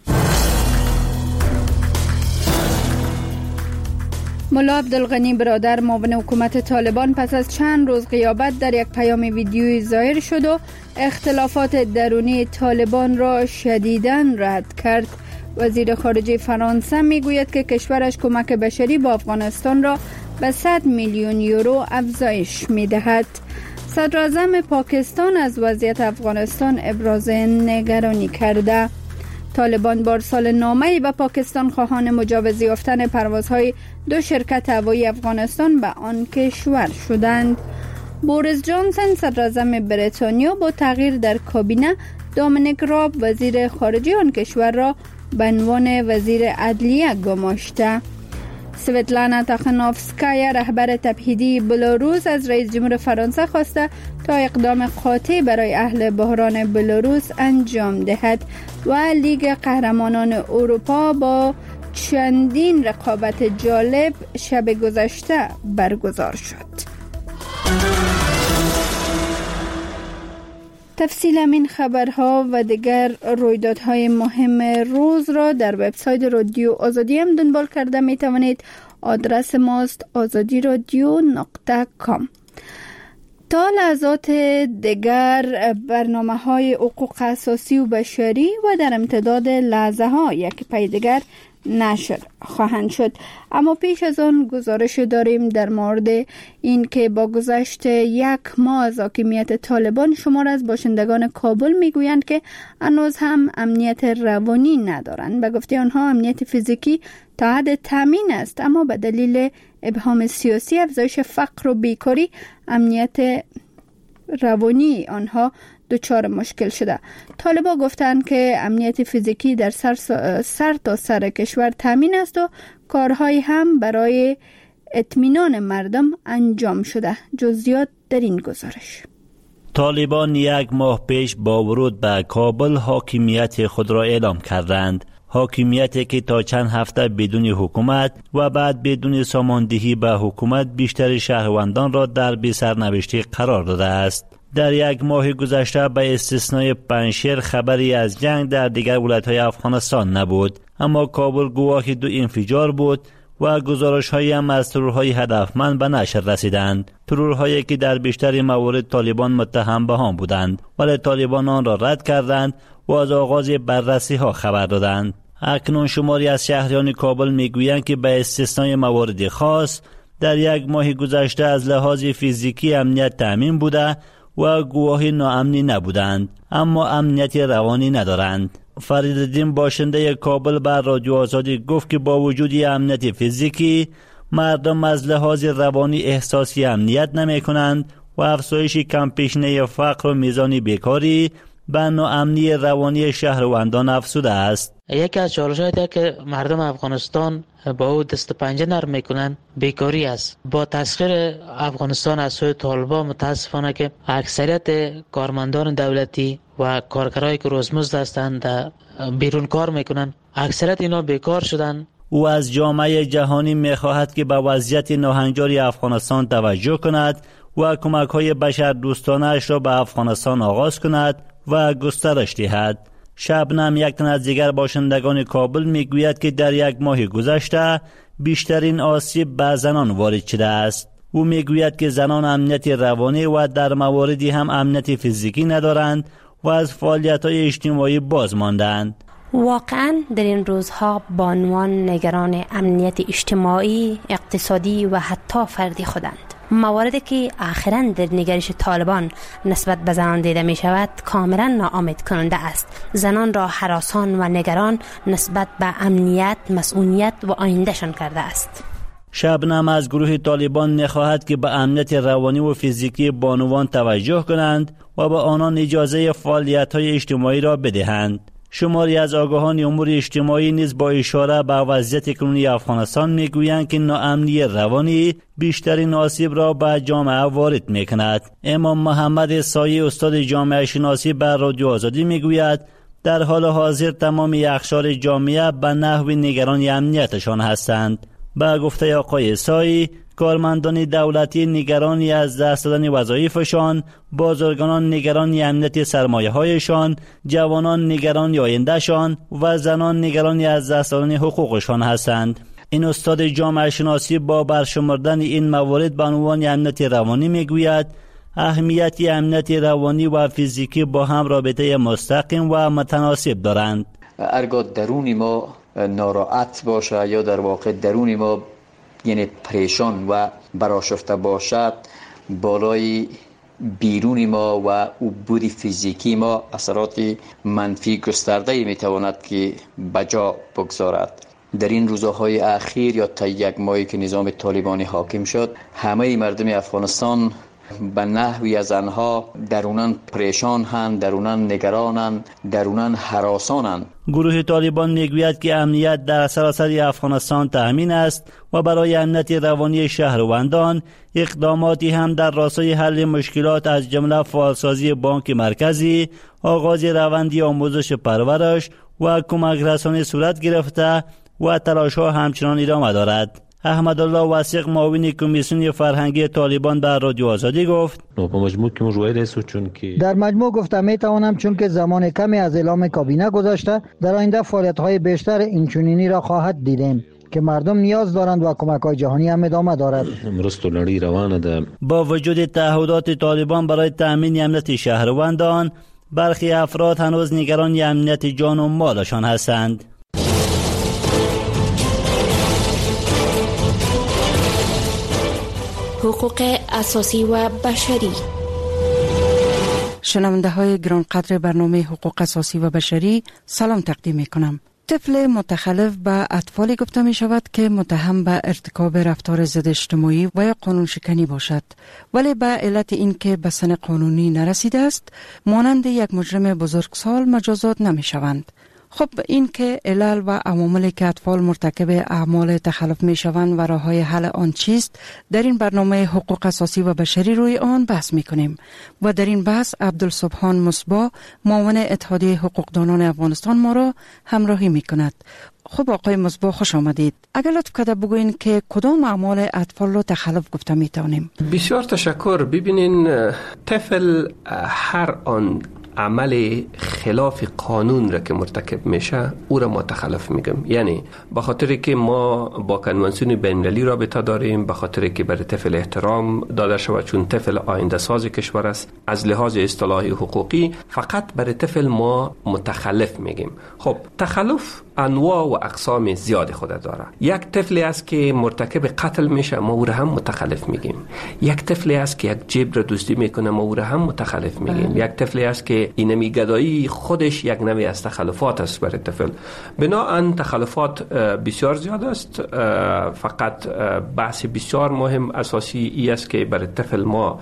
ملا عبدالغنی برادر معاون حکومت طالبان پس از چند روز غیابت در یک پیام ویدیویی ظاهر شد و اختلافات درونی طالبان را شدیداً رد کرد. وزیر خارجه فرانسه میگوید که کشورش کمک بشری با افغانستان را به صد میلیون یورو افزایش میدهد. صدر اعظم پاکستان از وضعیت افغانستان ابراز نگرانی کرده. طالبان بارسال نامه‌ای به پاکستان خواهان مجوز یافتن پروازهای دو شرکت هوایی افغانستان به آن کشور شدند. بوریس جانسن صدر اعظم بریتانیا با تغییر در کابینه دامینیک راب وزیر خارجه آن کشور را به عنوان وزیر عدلیه گماشته. سویتلانا تخانوفسکایا رهبر تبعیدی بلاروس از رئیس جمهور فرانسه خواسته تا اقدام قاطع برای اهل بحران بلاروس انجام دهد و لیگ قهرمانان اروپا با چندین رقابت جالب شب گذشته برگزار شد. تفصیل این خبرها و دیگر رویدادهای مهم روز را در وبسایت رادیو آزادی هم دنبال کرده می توانید. آدرس ماست آزادی رادیو نقطه کام. تا لحظات دیگر برنامه های حقوق اساسی و بشری و در امتداد لحظه ها یک پی دیگر نشر خواهند شد. اما پیش از آن گزارش داریم در مورد این که با گذشت یک ماه از حاکمیت طالبان شمار از باشندگان کابل میگویند که هنوز هم امنیت روانی ندارند. به گفته آنها امنیت فیزیکی تا حد تامین است، اما به دلیل ابهام سیاسی، افزایش فقر و بیکاری، امنیت روانی آنها دچار مشکل شده. طالبان گفتند که امنیت فیزیکی در سر, سر تا سر کشور تامین است و کارهایی هم برای اطمینان مردم انجام شده. جزئیات در این گزارش. طالبان یک ماه پیش با ورود به کابل حاکمیت خود را اعلام کردند. حاکمیتی که تا چند هفته بدون حکومت و بعد بدون ساماندهی به حکومت بیشتر شهروندان را در بی سرنوشتی قرار داده است. در یک ماه گذشته به استثنای پنجشیر خبری از جنگ در دیگر ولایت‌های افغانستان نبود، اما کابل گواه دو انفجار بود و گزارش‌هایی هم از ترورهای هدفمند به نشر رسیدند. ترورهایی که در بیشتر موارد طالبان متهم به آن بودند، ولی طالبان آن را رد کردند و از آغاز بررسی‌ها خبر دادند. اکنون شماری از شهریان کابل میگویند که به استثنای موارد خاص در یک ماه گذشته از لحاظ فیزیکی امنیت تامین بوده و گواهی ناامنی نبودند، اما امنیت روانی ندارند. فریدالدین باشنده کابل بر رادیو آزادی گفت که با وجود امنیت فیزیکی مردم از لحاظ روانی احساسی امنیت نمی کنند و افزایش کمپیشنه فقر و میزان بیکاری به ناامنی روانی شهروندان افزوده است. یکی از چالش‌هایی که مردم افغانستان با او دست پنجه نرم میکنن بیکاری است. با تسخیر افغانستان از سوی طالبان متاسفانه که اکثریت کارمندان دولتی و کارگرایی که روزمزد هستند بیرون کار میکنن، اکثریت اینا بیکار شدن. او از جامعه جهانی میخواهد که به وضعیت ناهنجاری افغانستان توجه کند و کمک‌های بشر دوستانه‌اش را به افغانستان آغاز کند و گسترش دهد. شبنم یک تن از دیگر باشندگان کابل میگوید که در یک ماه گذشته بیشترین آسیب به زنان وارد شده است. او میگوید که زنان امنیت روانی و در مواردی هم امنیت فیزیکی ندارند و از فعالیت‌های اجتماعی باز ماندند. واقعا در این روزها با عنوان نگران امنیت اجتماعی، اقتصادی و حتی فردی خودند. مواردی که اخیراً در نگرش طالبان نسبت به زنان دیده می شود کاملا ناامید کننده است. زنان را هراسان و نگران نسبت به امنیت، مسئولیت و آیندهشان کرده است. شبنم از گروه طالبان نخواهد که به امنیت روانی و فیزیکی بانوان توجه کنند و به آنان اجازه فعالیت‌های اجتماعی را بدهند. شماری از آگاهان امور اجتماعی نیز با اشاره به وضعیت کنونی افغانستان میگویند که ناامنی روانی بیشترین آسیب را به جامعه وارد میکند. امام محمد سایی استاد جامعه شناسی بر رادیو آزادی میگوید در حال حاضر تمام اقشار جامعه به نحو نگران امنیتشان هستند. به گفته آقای سایی، کارمندان دولتی نگرانی از دست دادن وظایفشان، بازرگانان نگرانی امنیت سرمایه‌هایشان، جوانان نگرانی آیندهشان و زنان نگرانی از دست دادن حقوقشان هستند. این استاد جامعه شناسی با برشمردن این موارد به عنوان امنیت روانی میگوید اهمیت امنیت روانی و فیزیکی با هم رابطه مستقیم و متناسب دارند. هرگاه درون ما ناراحت باشه یا در واقع درون ما یعنی پریشان و برآشفته باشد، بالای بیرون ما و عبور فیزیکی ما اثرات منفی گسترده میتواند که بجا بگذارد. در این روزهای اخیر یا تا یک ماهی که نظام طالبانی حاکم شد، همه مردم افغانستان به نحوی از آنها درونن پریشان هستند، درونن نگرانند، درونن هراسانند. گروه طالبان میگوید که امنیت در سراسر افغانستان تأمین است و برای امنیت روانی شهروندان اقداماتی هم در راستای حل مشکلات از جمله فعالسازی بانک مرکزی، آغاز روندی آموزش پرورش و کمک رسانی صورت گرفته و تلاش‌ها همچنان ادامه دارد. احمدالله واسق معاون کمیسیون فرهنگی طالبان در رادیو آزادی گفت در مجموع گفتم می توانم چون که زمان کمی از اعلام کابینه گذشته در آینده فعالیت‌های بیشتر اینچنینی را خواهد دیدیم که مردم نیاز دارند و کمک‌های جهانی هم ادامه دارد. با وجود تعهدات طالبان برای تأمین امنیت شهروندان، برخی افراد هنوز نگران امنیت جان و مالشان هستند. حقوق اساسی و بشری. شنونده های گرانقدر برنامه حقوق اساسی و بشری، سلام تقدیم می کنم. طفل متخلف به اطفالی گفته می شود که متهم به ارتکاب رفتار ضد اجتماعی و یا قانون شکنی باشد، ولی به علت این که به سن قانونی نرسیده است مانند یک مجرم بزرگسال مجازات نمی شوند. خب این که علل و عواملی که اطفال مرتکب اعمال تخلف می شوند و راه‌های حل آن چیست، در این برنامه حقوق اساسی و بشری روی آن بحث می کنیم و در این بحث عبدالسبحان مصباح معاون اتحادیه حقوقدانان افغانستان ما را همراهی می کند. خب آقای مصباح خوش آمدید. اگر لطف کرده بگوین که کدام اعمال اطفال را تخلف گفته می توانیم؟ بسیار تشکر. ببینین، طفل هر آن عمل خلاف قانون را که مرتکب میشه او را ما تخلف میگم. یعنی به خاطر که ما با کنوانسیون بین‌المللی رابطه داریم، به خاطر که برای طفل احترام داده شود چون طفل آینده ساز کشور است، از لحاظ اصطلاحی حقوقی فقط برای طفل ما متخلف میگیم. خب تخلف انواع و اقسام زیاد خود داره. یک طفلی است که مرتکب قتل میشه، ما او را هم متخلف میگیم. یک طفلی است که یک جیب را دزدی میکنه، ما او را هم متخلف میگیم. یک طفلی است که اینمی گدایی خودش یک نوع از تخلفات است برای طفل. بنابراین تخلفات بسیار زیاد است. فقط بحث بسیار مهم اساسی ای است که برای طفل ما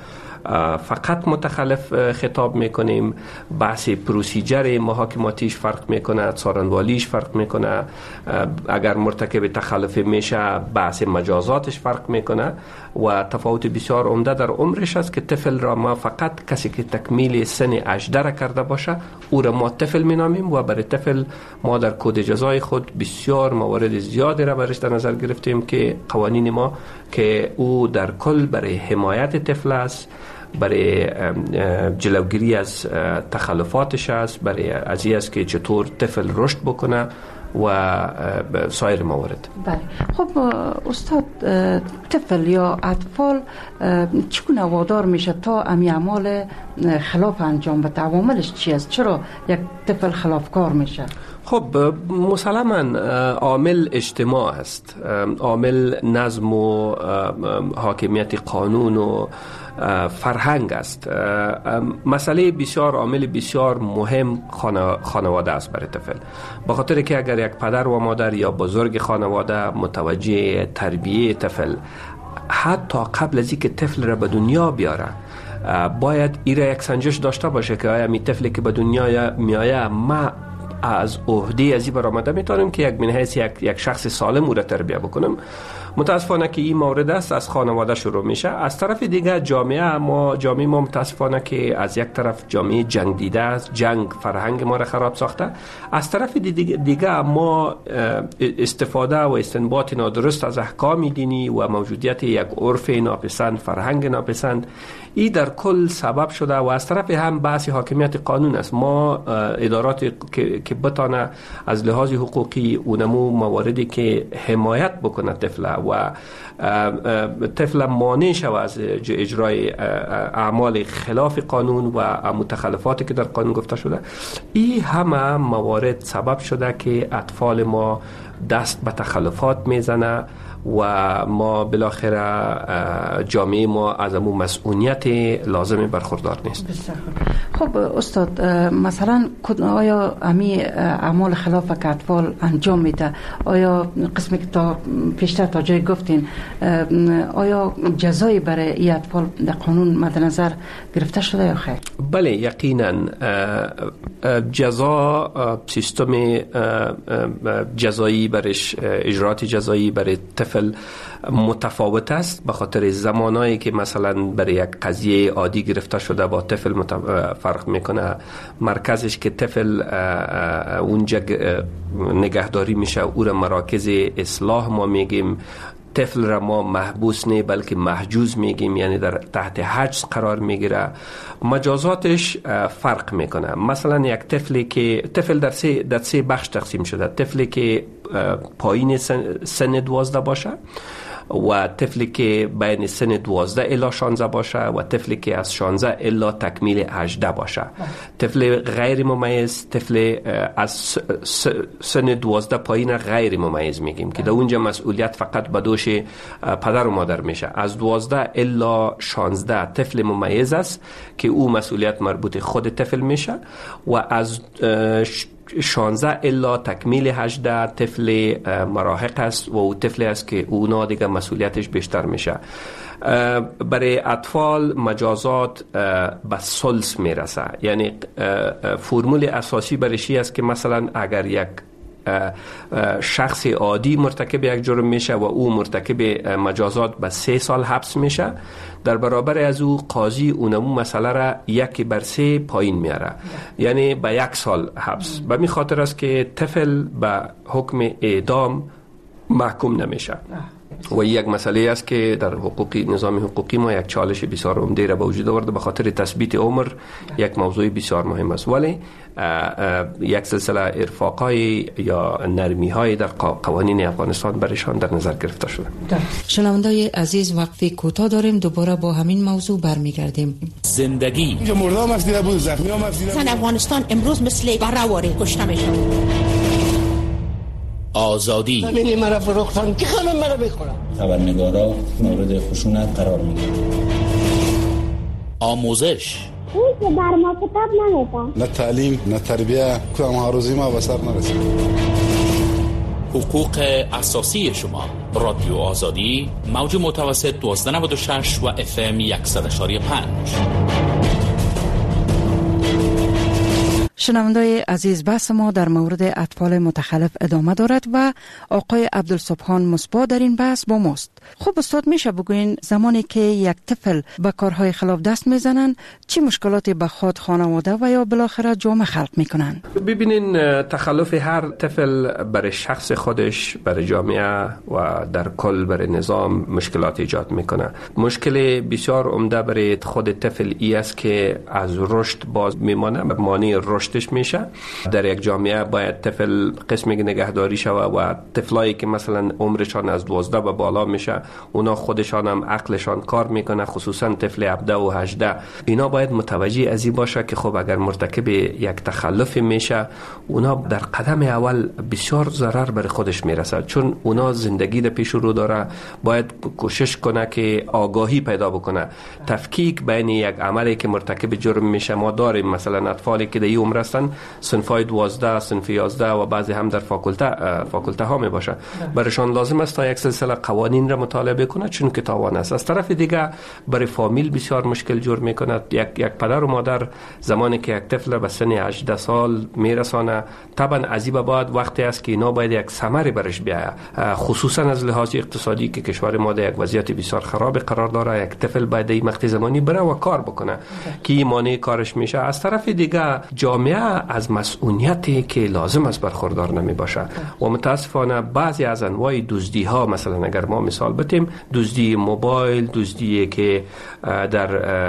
فقط متخلف خطاب میکنیم. بحث پروسیجر محاکماتیش فرق میکنه، څارنوالیش فرق میکنه. اگر مرتکب تخلف میشه بحث مجازاتش فرق میکنه و تفاوت بسیار عمده در عمرش است که طفل را ما فقط کسی که تکمیل سن هجده کرده باشه او را ما طفل مینامیم و برای طفل ما در کد جزای خود بسیار موارد زیادی را برش در نظر گرفتیم که قوانین ما که او در کل برای حمایت طفل است، برای جلوگیری از تخلفاتش است، برای از این است که چطور طفل رشد بکنه و سایر موارد. بله. خب استاد، طفل یا اطفال چگونه وادار میشه تا امی اعمال خلاف انجام بده؟ عواملش چی است؟ چرا یک طفل خلافکار میشه؟ خب مسلماً عامل اجتماع است، عامل نظم و حاکمیت قانون و فرهنگ است. مسئله بسیار عامل بسیار مهم خانواده است برای طفل، به خاطر که اگر یک پدر و مادر یا بزرگ خانواده متوجه تربیه طفل حتی قبل از اینکه طفل را به دنیا بیاره باید ایره یک سنجش داشته باشه که آیا می طفلی که به دنیا میآید ما از عهده ازی برآمده میتونیم که یک من حیث یک یک شخص سالم او را تربیت بکنم. متاسفانه که این مورد است از خانواده شروع میشه. از طرف دیگه جامعه ما جامعه ما متاسفانه که از یک طرف جامعه جنگ دیده است، جنگ فرهنگ ما را خراب ساخته. از طرف دیگه ما استفاده و استنباط نادرست از احکام دینی و موجودیت یک عرف ناپسند، فرهنگ ناپسند، این در کل سبب شده و از طرف هم بحث حاکمیت قانون است. ما ادارات که بتانه از لحاظ حقوقی اونمو مواردی که حمایت بکنه طفل و طفل مانع شود از اجرای اعمال خلاف قانون و متخلفاتی که در قانون گفته شده، این همه موارد سبب شده که اطفال ما دست به تخلفات میزنه و ما بالاخره جامعه ما از امون مسئولیت لازم برخوردار نیست. خب استاد، مثلا آیا امی اعمال خلاف که اطفال انجام میده، آیا قسمی که تا پیشتر تا جای گفتین، آیا جزایی برای این اطفال در قانون مد نظر گرفته شده یا خیر؟ بله یقینا جزا، سیستم جزایی برش، اجرات جزایی برای طفل متفاوت است، به خاطر زمانایی که مثلا برای یک قضیه عادی گرفته شده با طفل فرق میکنه. مرکزش که طفل اونجا نگهداری میشه او را مراکز اصلاح ما میگیم. طفل را ما محبوس نه بلکه محجوز میگیم، یعنی در تحت حجز قرار میگیره. مجازاتش فرق میکنه. مثلا یک طفلی که طفل در سه در سه بخش تقسیم شده: طفلی که پایین سن, سن دوازده باشه، و طفلی که بین سن دوازده الی شانزده باشه، و طفلی که از شانزده الی تکمیل هجده باشه. طفل غیر ممیز، طفل از سن دوازده پایین غیر ممیز میگیم که در اونجا مسئولیت فقط به دوش پدر و مادر میشه. از دوازده الی شانزده طفل ممیز است که او مسئولیت مربوط خود طفل میشه، و از شانزده الا تکمیل هجده طفل مراهق است و او طفلی است که اونا دیگه مسئولیتش بیشتر میشه. برای اطفال مجازات به ثلث میرسه، یعنی فرمول اساسی برشی است که مثلا اگر یک شخص عادی مرتکب یک جرم میشه و او مرتکب مجازات به سه سال حبس میشه، در برابر از او قاضی اونمو مسئله را یک بر سه پایین میاره، یعنی به یک سال حبس. به می خاطر است که طفل به حکم اعدام محکوم نمیشه و یک مسئله است که در حقوقی نظام حقوقی ما یک چالش بسیار عمده را به وجود آورده، به خاطر تثبیت عمر یک موضوع بسیار مهم است. ولی یک سلسله ارفاقای یا نرمی های در قوانین افغانستان برشان در نظر گرفته شده. شنوندای عزیز، وقفه کوتاه داریم، دوباره با همین موضوع برمیگردیم. زندگی اینجا مردم افدیده بود، زخمی هم افدیده بود. افغانستان امروز مثل برهواره کشته میشه. آزادی همینی مرا فروختن که خانم مرا بخورم. خبرنگارا مورد خشونت قرار میگیرن. آموزش اون که بر ما کتاب نمیدن، نه تعلیم نه تربیه، کدام هاروزی ما به سر نرسید. حقوق اساسی شما. رادیو آزادی، موج متوسط دوازده نود و شش و اف ام صد و پنج. شنوندای عزیز، بحث ما در مورد اطفال متخلف ادامه دارد و آقای عبدالسبحان مصباح در این بحث با ماست. خب استاد، میشه بگوین زمانی که یک طفل به کارهای خلاف دست میزنن چی مشکلاتی به خود، خانواده و یا بالاخره جامعه خلق میکنن؟ ببینین، تخلف هر طفل برای شخص خودش، برای جامعه و در کل برای نظام مشکلات ایجاد میکنه. مشکل بسیار عمده برای خود طفل ای است که از رشد باز میمانه، مانع رشدش میشه. در یک جامعه باید طفل قسمی نگهداری شوه و طفلایی که مثلا عمرشان از دوازده به بالا میشه، اونا خودشان هم عقلشان کار میکنه، خصوصا طفل هفده و هجده، اینا باید متوجه از این باشه که خب اگر مرتکب یک تخلف میشه، اونا در قدم اول بسیار ضرر بر خودش میرسه، چون اونا زندگی در پیش رو داره. باید کوشش کنه که آگاهی پیدا بکنه، تفکیک بین یک عملی که مرتکب جرم میشه. ما داریم مثلا اطفالی که در این عمر هستن صنفای دوازده، صنف یازده و بعضی هم در فاکولته فاکولته ها می باشه. برایشان لازم است تا یک سلسله قوانین را مطالعه کنه، چون که تاوان است. از طرف دیگه برای فامیل بسیار مشکل جور میکنه. یک یک پدر و مادر زمانی که یک طفل به سن هجده سال میرسانه، طبعا از این بعد وقتی است که اینا باید یک ثمری برش بیاید، خصوصا از لحاظ اقتصادی که کشور ما در یک وضعیت بسیار خراب قرار داره. یک طفل باید این مقطع زمانی بره و کار بکنه که مانع کارش میشه. از طرف دیگه جامعه از مسئولیتی که لازم است برخوردار نمی باشه و متاسفانه بعضی از انواع دزدی ها، مثلا اگر ما مثال بتیم دزدی موبایل، دزدی که در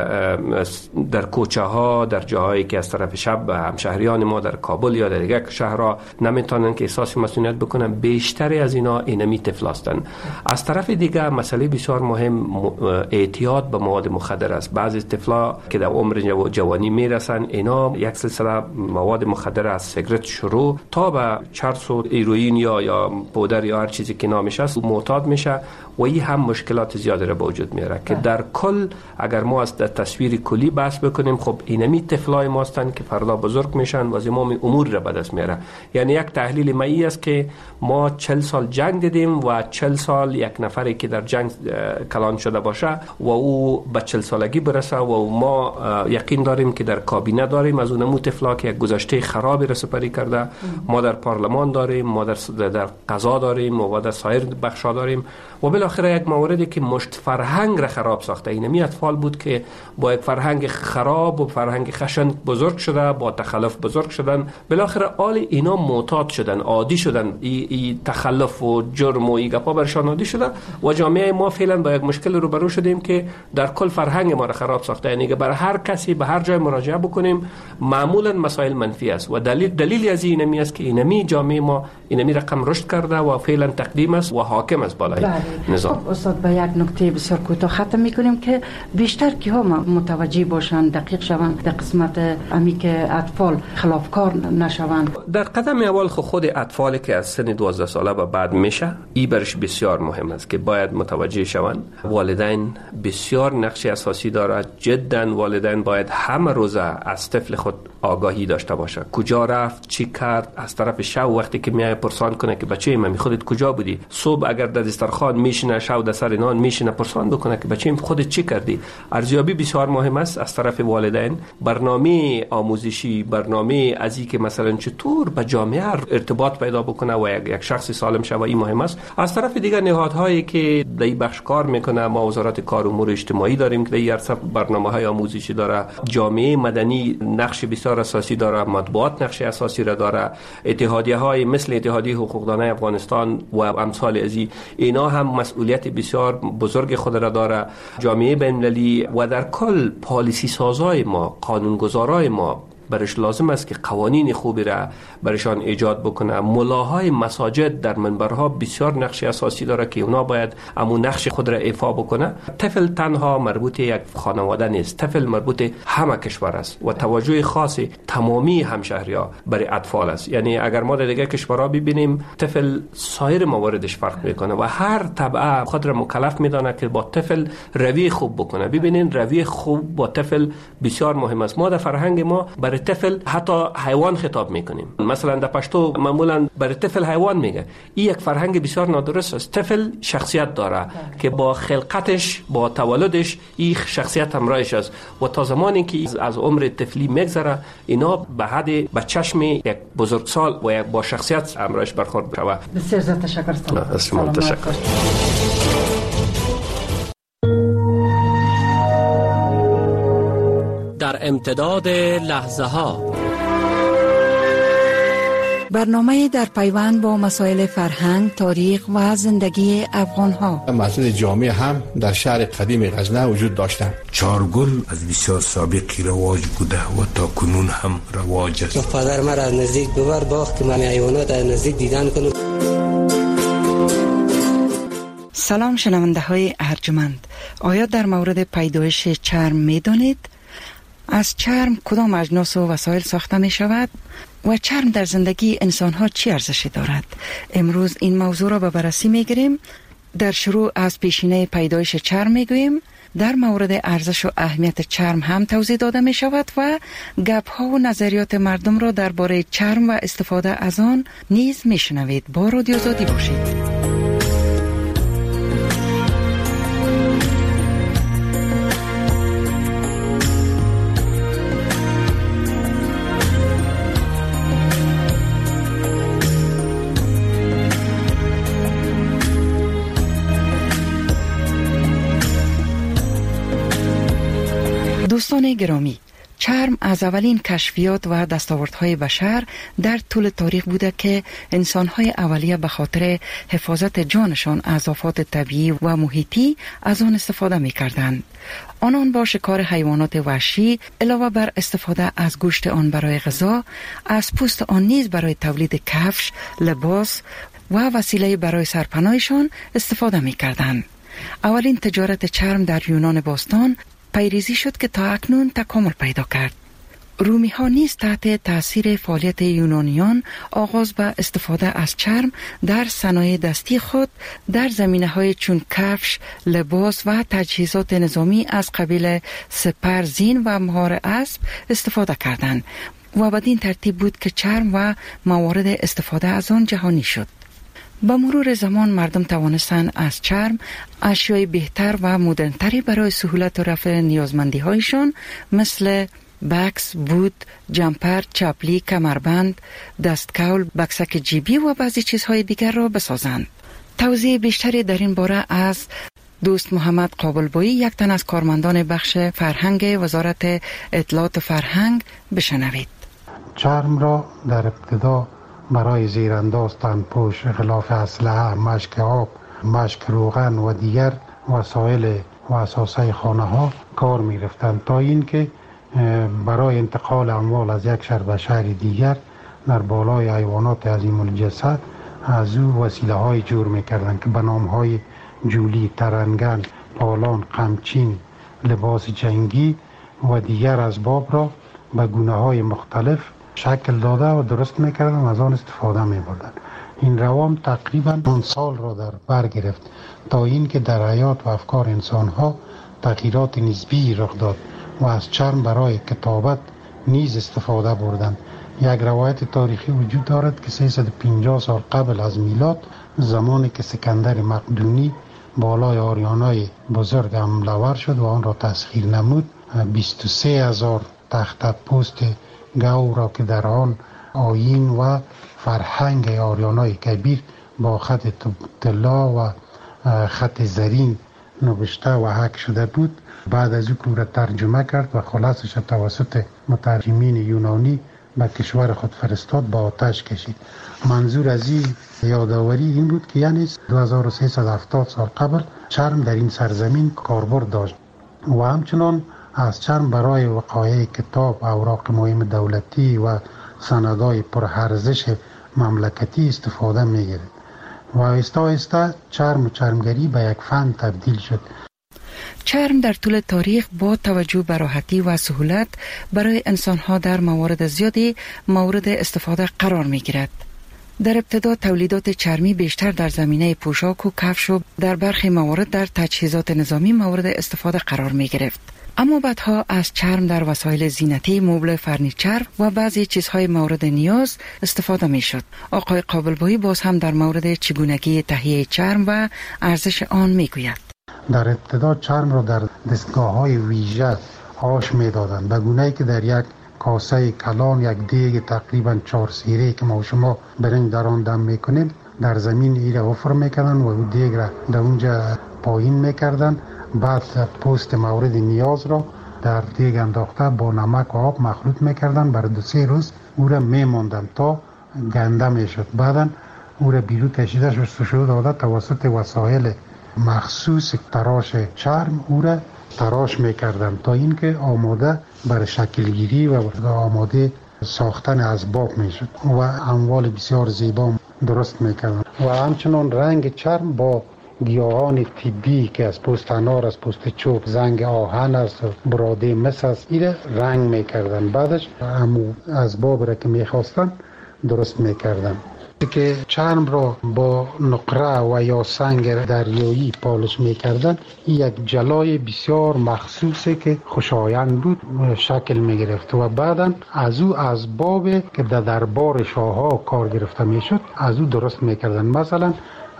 در کوچه ها، در جاهایی که از طرف شب همشهریان ما در کابل یا در دیگر شهرها نمیتونن که احساس مسئولیت بکنن، بیشتری از اینا اینمی طفل هستند. از طرف دیگه مسئله بسیار مهم اعتیاد به مواد مخدر است. بعضی طفلا که در عمر جوانی میرسن، اینا یک سلسله مواد مخدر از سیگرت شروع تا به چرس و هیروئین یا یا پودر یا هر چیزی که نامش است معتاد میشه و این هم مشکلات زیادی را به وجود میاره که در کل اگر ما از تصویر کلی بحث بکنیم، خب اینمی طفلای ما هستند که فردا بزرگ میشن و زمام امور را به دست میاره. یعنی یک تحلیل مایی است که ما چهل سال جنگ دیدیم و چهل سال یک نفری که در جنگ کلان شده باشه و او به چهل سالگی برسه و ما یقین داریم که در کابینه داریم از اونمو طفلا که یک گذشته خرابی را سپری کرده. ما در پارلمان داریم، ما در در قضا داریم و در سایر بخشا داریم و بالاخره یک موردی که مشت فرهنگ را خراب ساخته. اینمی اطفال بود که با یک فرهنگ خراب و فرهنگ خشن بزرگ شده، با تخلف بزرگ شدن، بالاخره آل اینا معتاد شدن، عادی شدن، ای, ای تخلف و جرم و ای گپا برشان عادی شده و جامعه ما فعلا با یک مشکل روبرو شدیم که در کل فرهنگ ما را خراب ساخته. یعنی که بر هر کسی به هر جای مراجعه بکنیم معمولا مسائل منفی است و دلیل دلیلی از اینمی است که اینمی جامعه ما اینمی رقم رشد کرده و فعلا تقدیم است و حاکم است بالای نظام. خب استاد به یک نکته بسیار کوتاه ختم میکنیم که بیشتر کیها متوجه باشن، دقیق شوند در قسمت امی که اطفال خلافکار نشوند؟ در قدم اول خود اطفالی که از سن دوازده ساله به بعد میشه، این برش بسیار مهم است که باید متوجه شوند. والدین بسیار نقش اساسی داره. جدا والدین باید همه روزه از طفل خود آگاهی داشته باشه. کجا رفت، چی کرد، از طرف شب وقتی که میای پرسان کنه که بچه من خودت کجا بودی، صبح اگر در دسترخوان میشینه، شب در سر نان میشینه، پرسان بکنه که بچه خودت چی کردی. ارزیابی بسیار مهم است از طرف والدین. برنامه آموزشی، برنامه ازی که مثلا چطور با جامعه ارتباط پیدا بکنه و یک شخص سالم شه، این مهم است. از طرف دیگر نهادهایی که در این بخش کار میکنه، ما وزارت کار و امور اجتماعی داریم که در این عرصه برنامه‌های آموزشی داره، جامعه مدنی نقش بسیار اساسی داره، مطبوعات نقش اساسی را داره، اتحادیه‌های مثل اتحادیه حقوقدانان افغانستان و امثال ازی، اینا هم مسئولیت بسیار بزرگ خود را داره. جامعه بین‌المللی و در کل پالیسی سازای ما، قانونگذارای ما برش لازم است که قوانین خوبی را برشان ایجاد بکنه. ملاهای مساجد در منبرها بسیار نقش اساسی داره که اونا باید امون نقش خود را ایفا بکنه. طفل تنها مربوط یک خانواده نیست، طفل مربوط همه کشور است و توجه خاصی تمامی همشهری‌ها برای اطفال است. یعنی اگر ما در دیگر کشورها ببینیم، طفل سایر مواردش فرق میکنه و هر طبقه خود را مکلف میدانه که با طفل روی خوب بکنه. ببینین روی خوب با طفل بسیار مهم است. ما در فرهنگ ما برای طفل حتی حیوان خطاب میکنیم. مثلا در پشتو معمولا برای طفل حیوان میگه. این یک فرهنگ بسیار نادرست است. طفل شخصیت داره که با خلقتش، با تولدش این شخصیت همراهش است و تا زمانی که از عمر طفلی میگذره، اینا به حد به چشم یک بزرگسال و یک با شخصیت همراهش برخورد بشه. بسیار زیاد تشکر. سلام. تشکر. در امتداد لحظه ها برنامه در پیوند با مسائل فرهنگ، تاریخ و زندگی افغان ها. مسجد جامع هم در شهر قدیم غزنه وجود داشتند. چارگل از بسیار سابقی رواج بوده و تا کنون هم رواج است. پدر مرا از نزدیک ببر باغ که من حیوانات از نزدیک دیدن کنم. سلام شنونده های ارجمند، آیا در مورد پیدایش چرم می دانید؟ از چرم کدام اجناس و وسایل ساخته می شود؟ و چرم در زندگی انسان ها چی ارزشی دارد؟ امروز این موضوع را به بررسی می گیریم. در شروع از پیشینه پیدایش چرم می گوییم. در مورد ارزش و اهمیت چرم هم توضیح داده می شود و گپ ها و نظریات مردم را درباره چرم و استفاده از آن نیز می شنوید. با رادیو آزادی باشید. دوستان گرامی، چرم از اولین کشفیات و دستاوردهای بشر در طول تاریخ بوده که انسانهای اولیه به خاطر حفاظت جانشان از آفات طبیعی و محیطی از آن استفاده می کردند. آنان با شکار حیوانات وحشی علاوه بر استفاده از گوشت آن برای غذا، از پوست آن نیز برای تولید کفش، لباس و وسیله برای سرپناهشان استفاده می کردند. اولین تجارت چرم در یونان باستان پیریزی شد که تا اکنون تکامل پیدا کرد. رومی ها نیز تحت تاثیر فعالیت یونانیان آغاز به استفاده از چرم در صنایع دستی خود در زمینه های چون کفش، لباس و تجهیزات نظامی از قبیل سپر، زین و مهار اسب استفاده کردند و بدین ترتیب بود که چرم و موارد استفاده از آن جهانی شد. با مرور زمان مردم توانستند از چرم اشیای بهتر و مدرنتری برای سهولت و رفع نیازمندی هایشان مثل بکس، بود، جمپر، چپلی، کمربند، دستکول، بکسک جیبی و بعضی چیزهای دیگر را بسازند. توضیح بیشتری در این باره از دوست محمد قابلبایی، یک تن از کارمندان بخش فرهنگ وزارت اطلاعات و فرهنگ، بشنوید. چرم را در ابتدا برای زیرانداز تنپوش، غلاف اسلحه، مشک آب، مشک روغن و دیگر وسایل و اساسه خانه ها کار می رفتند تا اینکه برای انتقال اموال از یک شهر به شهر دیگر در بالای حیوانات عظیم الجثه از او وسیله های جور می کردند که به نام های جولی، ترنگل، پالان، قمچین، لباس جنگی و دیگر اسباب را به گونه های مختلف شکل داده و درست میکردن و از آن استفاده میبردن. این روام تقریبا اون سال را در بر گرفت تا اینکه در حیات و افکار انسان ها تغییرات نسبی رخ داد و از چرم برای کتابت نیز استفاده بردند. یک روایت تاریخی وجود دارد که سیصد و پنجاه سال قبل از میلاد، زمانی که سکندر مقدونی بالای آریانای بزرگ حمله ور شد و آن را تسخیر نمود، بیست و سه هزار تخت پوست گاو را که در آن آیین و فرهنگ آریانای کبیر با خط طلا و خط زرین نوشته و حک شده بود، بعد از او که را ترجمه کرد و خلاصش توسط مترجمین یونانی به کشور خود فرستاد، با آتش کشید. منظور از این یادآوری این بود که یعنی دو هزار و سیصد و هفتاد سال قبل چرم در این سرزمین کاربرد داشت و همچنان از چرم برای وقایع کتاب، اوراق مهم دولتی و سندهای پرارزش مملکتی استفاده می‌گیرد و آهسته آهسته چرم و چرمگری به یک فن تبدیل شد. چرم در طول تاریخ با توجه به راحتی و سهولت برای انسان‌ها در موارد زیادی مورد استفاده قرار می‌گیرد. در ابتدا تولیدات چرمی بیشتر در زمینه پوشاک و کفش و در برخی موارد در تجهیزات نظامی مورد استفاده قرار می‌گرفت. اما بعدها از چرم در وسایل زینتی، مبل، فرنیچر و بعضی چیزهای مورد نیاز استفاده می شد. آقای قابلبایی باز هم در مورد چگونگی تهیه چرم و ارزش آن می گوید. در ابتدا چرم را در دستگاه های ویژه آش می دادند، به گونه‌ای که در یک کاسه کلان یک دیگ تقریبا چهار سیره که ما شما برنج در آن دم می کنیم در زمین ایره حفر می کردن و دیگ را در اونجا پایین می کردن. بعد پوست مورد نیاز را در دیگ انداخته با نمک و آب مخلوط میکردن، برای دو سه روز او را میماندن تا گنده میشد. بعدا او را بیرون کشیده شد، سوشو داده توسط وسایل مخصوص تراش چرم او را تراش میکردن تا اینکه آماده برای شکلگیری و آماده ساختن اسباب میشد و اموال بسیار زیبا درست میکردن. و همچنان رنگ چرم با گیاهان طبی که از پوست انار، از پوست چوب، زنگ آهن است، براده مس است، ایره رنگ میکردن. بعدش همو اسباب را که میخواستن درست میکردن. که چرم را با نقره و یا سنگ دریایی پالش میکردن، یک جلای بسیار مخصوصی که خوشایند بود شکل میگرفت و بعدا از او از باب که در دربار شاهها کار گرفته میشد از او درست میکردن. مثلا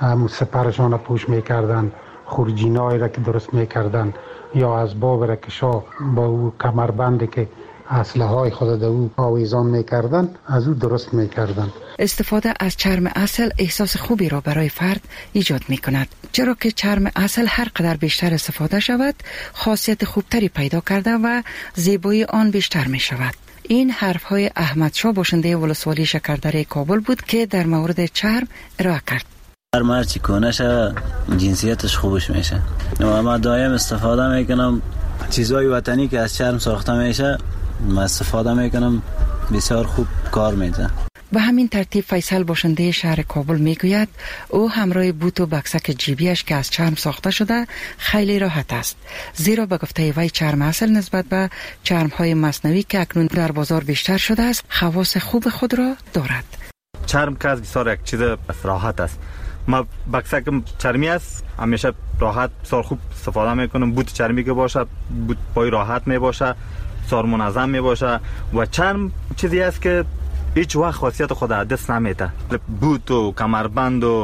سپرشان پوش میکردن، خورجینای را که درست میکردن، یا از باب را که شاه با او کمربندی که اسلحه های خود در او آویزان میکردن از او درست میکردن. استفاده از چرم اصل احساس خوبی را برای فرد ایجاد می کند، چرا که چرم اصل هر قدر بیشتر استفاده شود خاصیت خوبتری پیدا کرده و زیبایی آن بیشتر می شود. این حرف های احمد شاه باشنده ولسوالی شکردره کابل بود که در مورد چرم ارائه کرد. هر مرچی کنه شه جنسیتش خوبش میشه و من دایم استفاده میکنم چیزای وطنی که از چرم ساخته میشه من استفاده میکنم، بسیار خوب کار میده. به همین ترتیب فیصل باشنده شهر کابل میگوید او همراه بوت و بکسک جیبیش که از چرم ساخته شده خیلی راحت است، زیرا به گفته وی چرم اصل نسبت به چرم های مصنوعی که اکنون در بازار بیشتر شده است خواص خوب خود را دارد. چرم که از بسیار یک چیز راحت است. ما بکسکم چرمی است، همیشه راحت بسیار خوب استفاده میکنم. بوت چرمی که باشه بوت پای راحت می باشه، بسیار منظم می باشه و چرم چیزی است که هیچ وقت خاصیت خود دست نمیده. بوت و کمربند و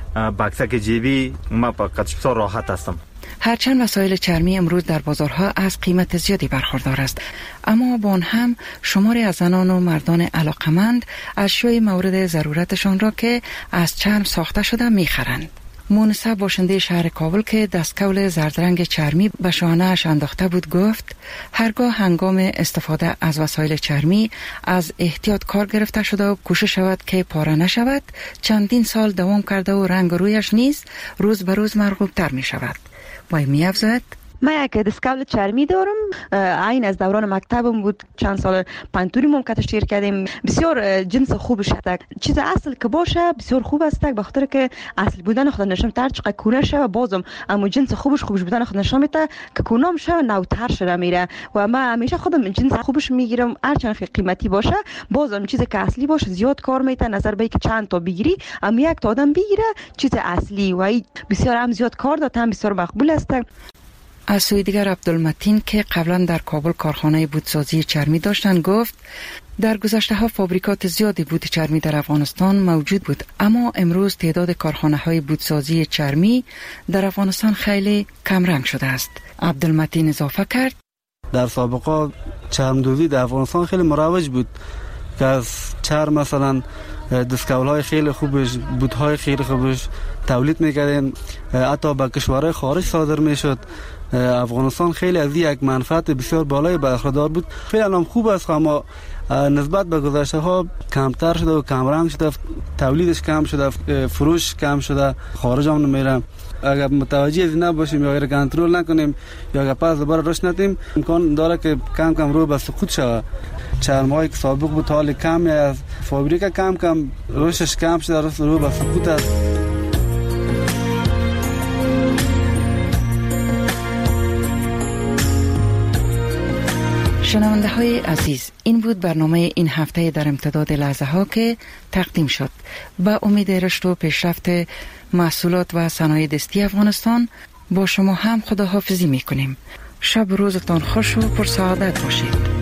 بکسک جیبی ما بسیار راحت هستم. هرچند وسایل چرمی امروز در بازارها از قیمت زیادی برخوردار است، اما با آن هم شماری از زنان و مردان علاقمند اشیای مورد ضرورتشان را که از چرم ساخته شده میخرند. مونسه باشنده شهر کابل که دستکول زردرنگ چرمی به شانه‌اش انداخته بود گفت هرگاه هنگام استفاده از وسایل چرمی از احتیاط کار گرفته شده و کوشش شود که پاره نشود، چندین سال دوام کرده و رنگ رویش نیز روز به روز مرغوب‌تر می شود. وی می افزاید من یک دستکول چرمی دارم، عین از دوران مکتبم بود، چند سال پنتوری مم تشکیل کردیم. بسیار جنس خوبش است، چیز اصل که باشه بسیار خوب است، به خاطر که اصل بودن خود نشون تر چقدر کونه شه و بازم اما جنس خوبش خوبش بودن خود نشون میده که کونام شه و نوتر شده میره و من همیشه خودم جنس خوبش میگیرم، هرچند قیمتی باشه بازم چیز که اصلی باشه زیاد کار میده، نظر به که چند تا بگیری اما یک تا آدم بگیره چیز اصلی و بسیار هم زیاد کار داد، هم بسیار مقبول است. از سوی دیگر عبدالمتین که قبلا در کابل کارخانه بوتسازی چرمی داشتند گفت در گذشته ها فابریکات زیادی بوت چرمی در افغانستان موجود بود، اما امروز تعداد کارخانه های بوتسازی چرمی در افغانستان خیلی کم رنگ شده است. عبدالمتین اضافه کرد در سابقه چرم دوزی در افغانستان خیلی مروج بود که از چرم مثلا دستکول های خیلی خوبش، بوت های خیلی خوبش تولید میکردن، حتی به کشورهای خارج صادر میشد. افغانستان خیلی از یک منفعت بسیار بالای برخوردار بود. خیلی الان خوب است اما نسبت به گذشته ها کمتر شده و کم رنگ شده، تولیدش کم شده، فروش کم شده، خارج هم نمیره. اگر متوجه از نباشیم یا اگر کنترل نکنیم یا اگر پس دوباره روش ندیم امکان داره که کم کم رو به سقوط شود. چرمایی که سابق بود حال کمی از فابریکه کم کم روشش کم شده، رو به سقوط است. شنونده های عزیز، این بود برنامه این هفته در امتداد لحظه ها که تقدیم شد. با امید رشد و پیشرفت محصولات و صنایع دستی افغانستان با شما هم خداحافظی می کنیم. شب روزتان خوش و پرسعادت باشید.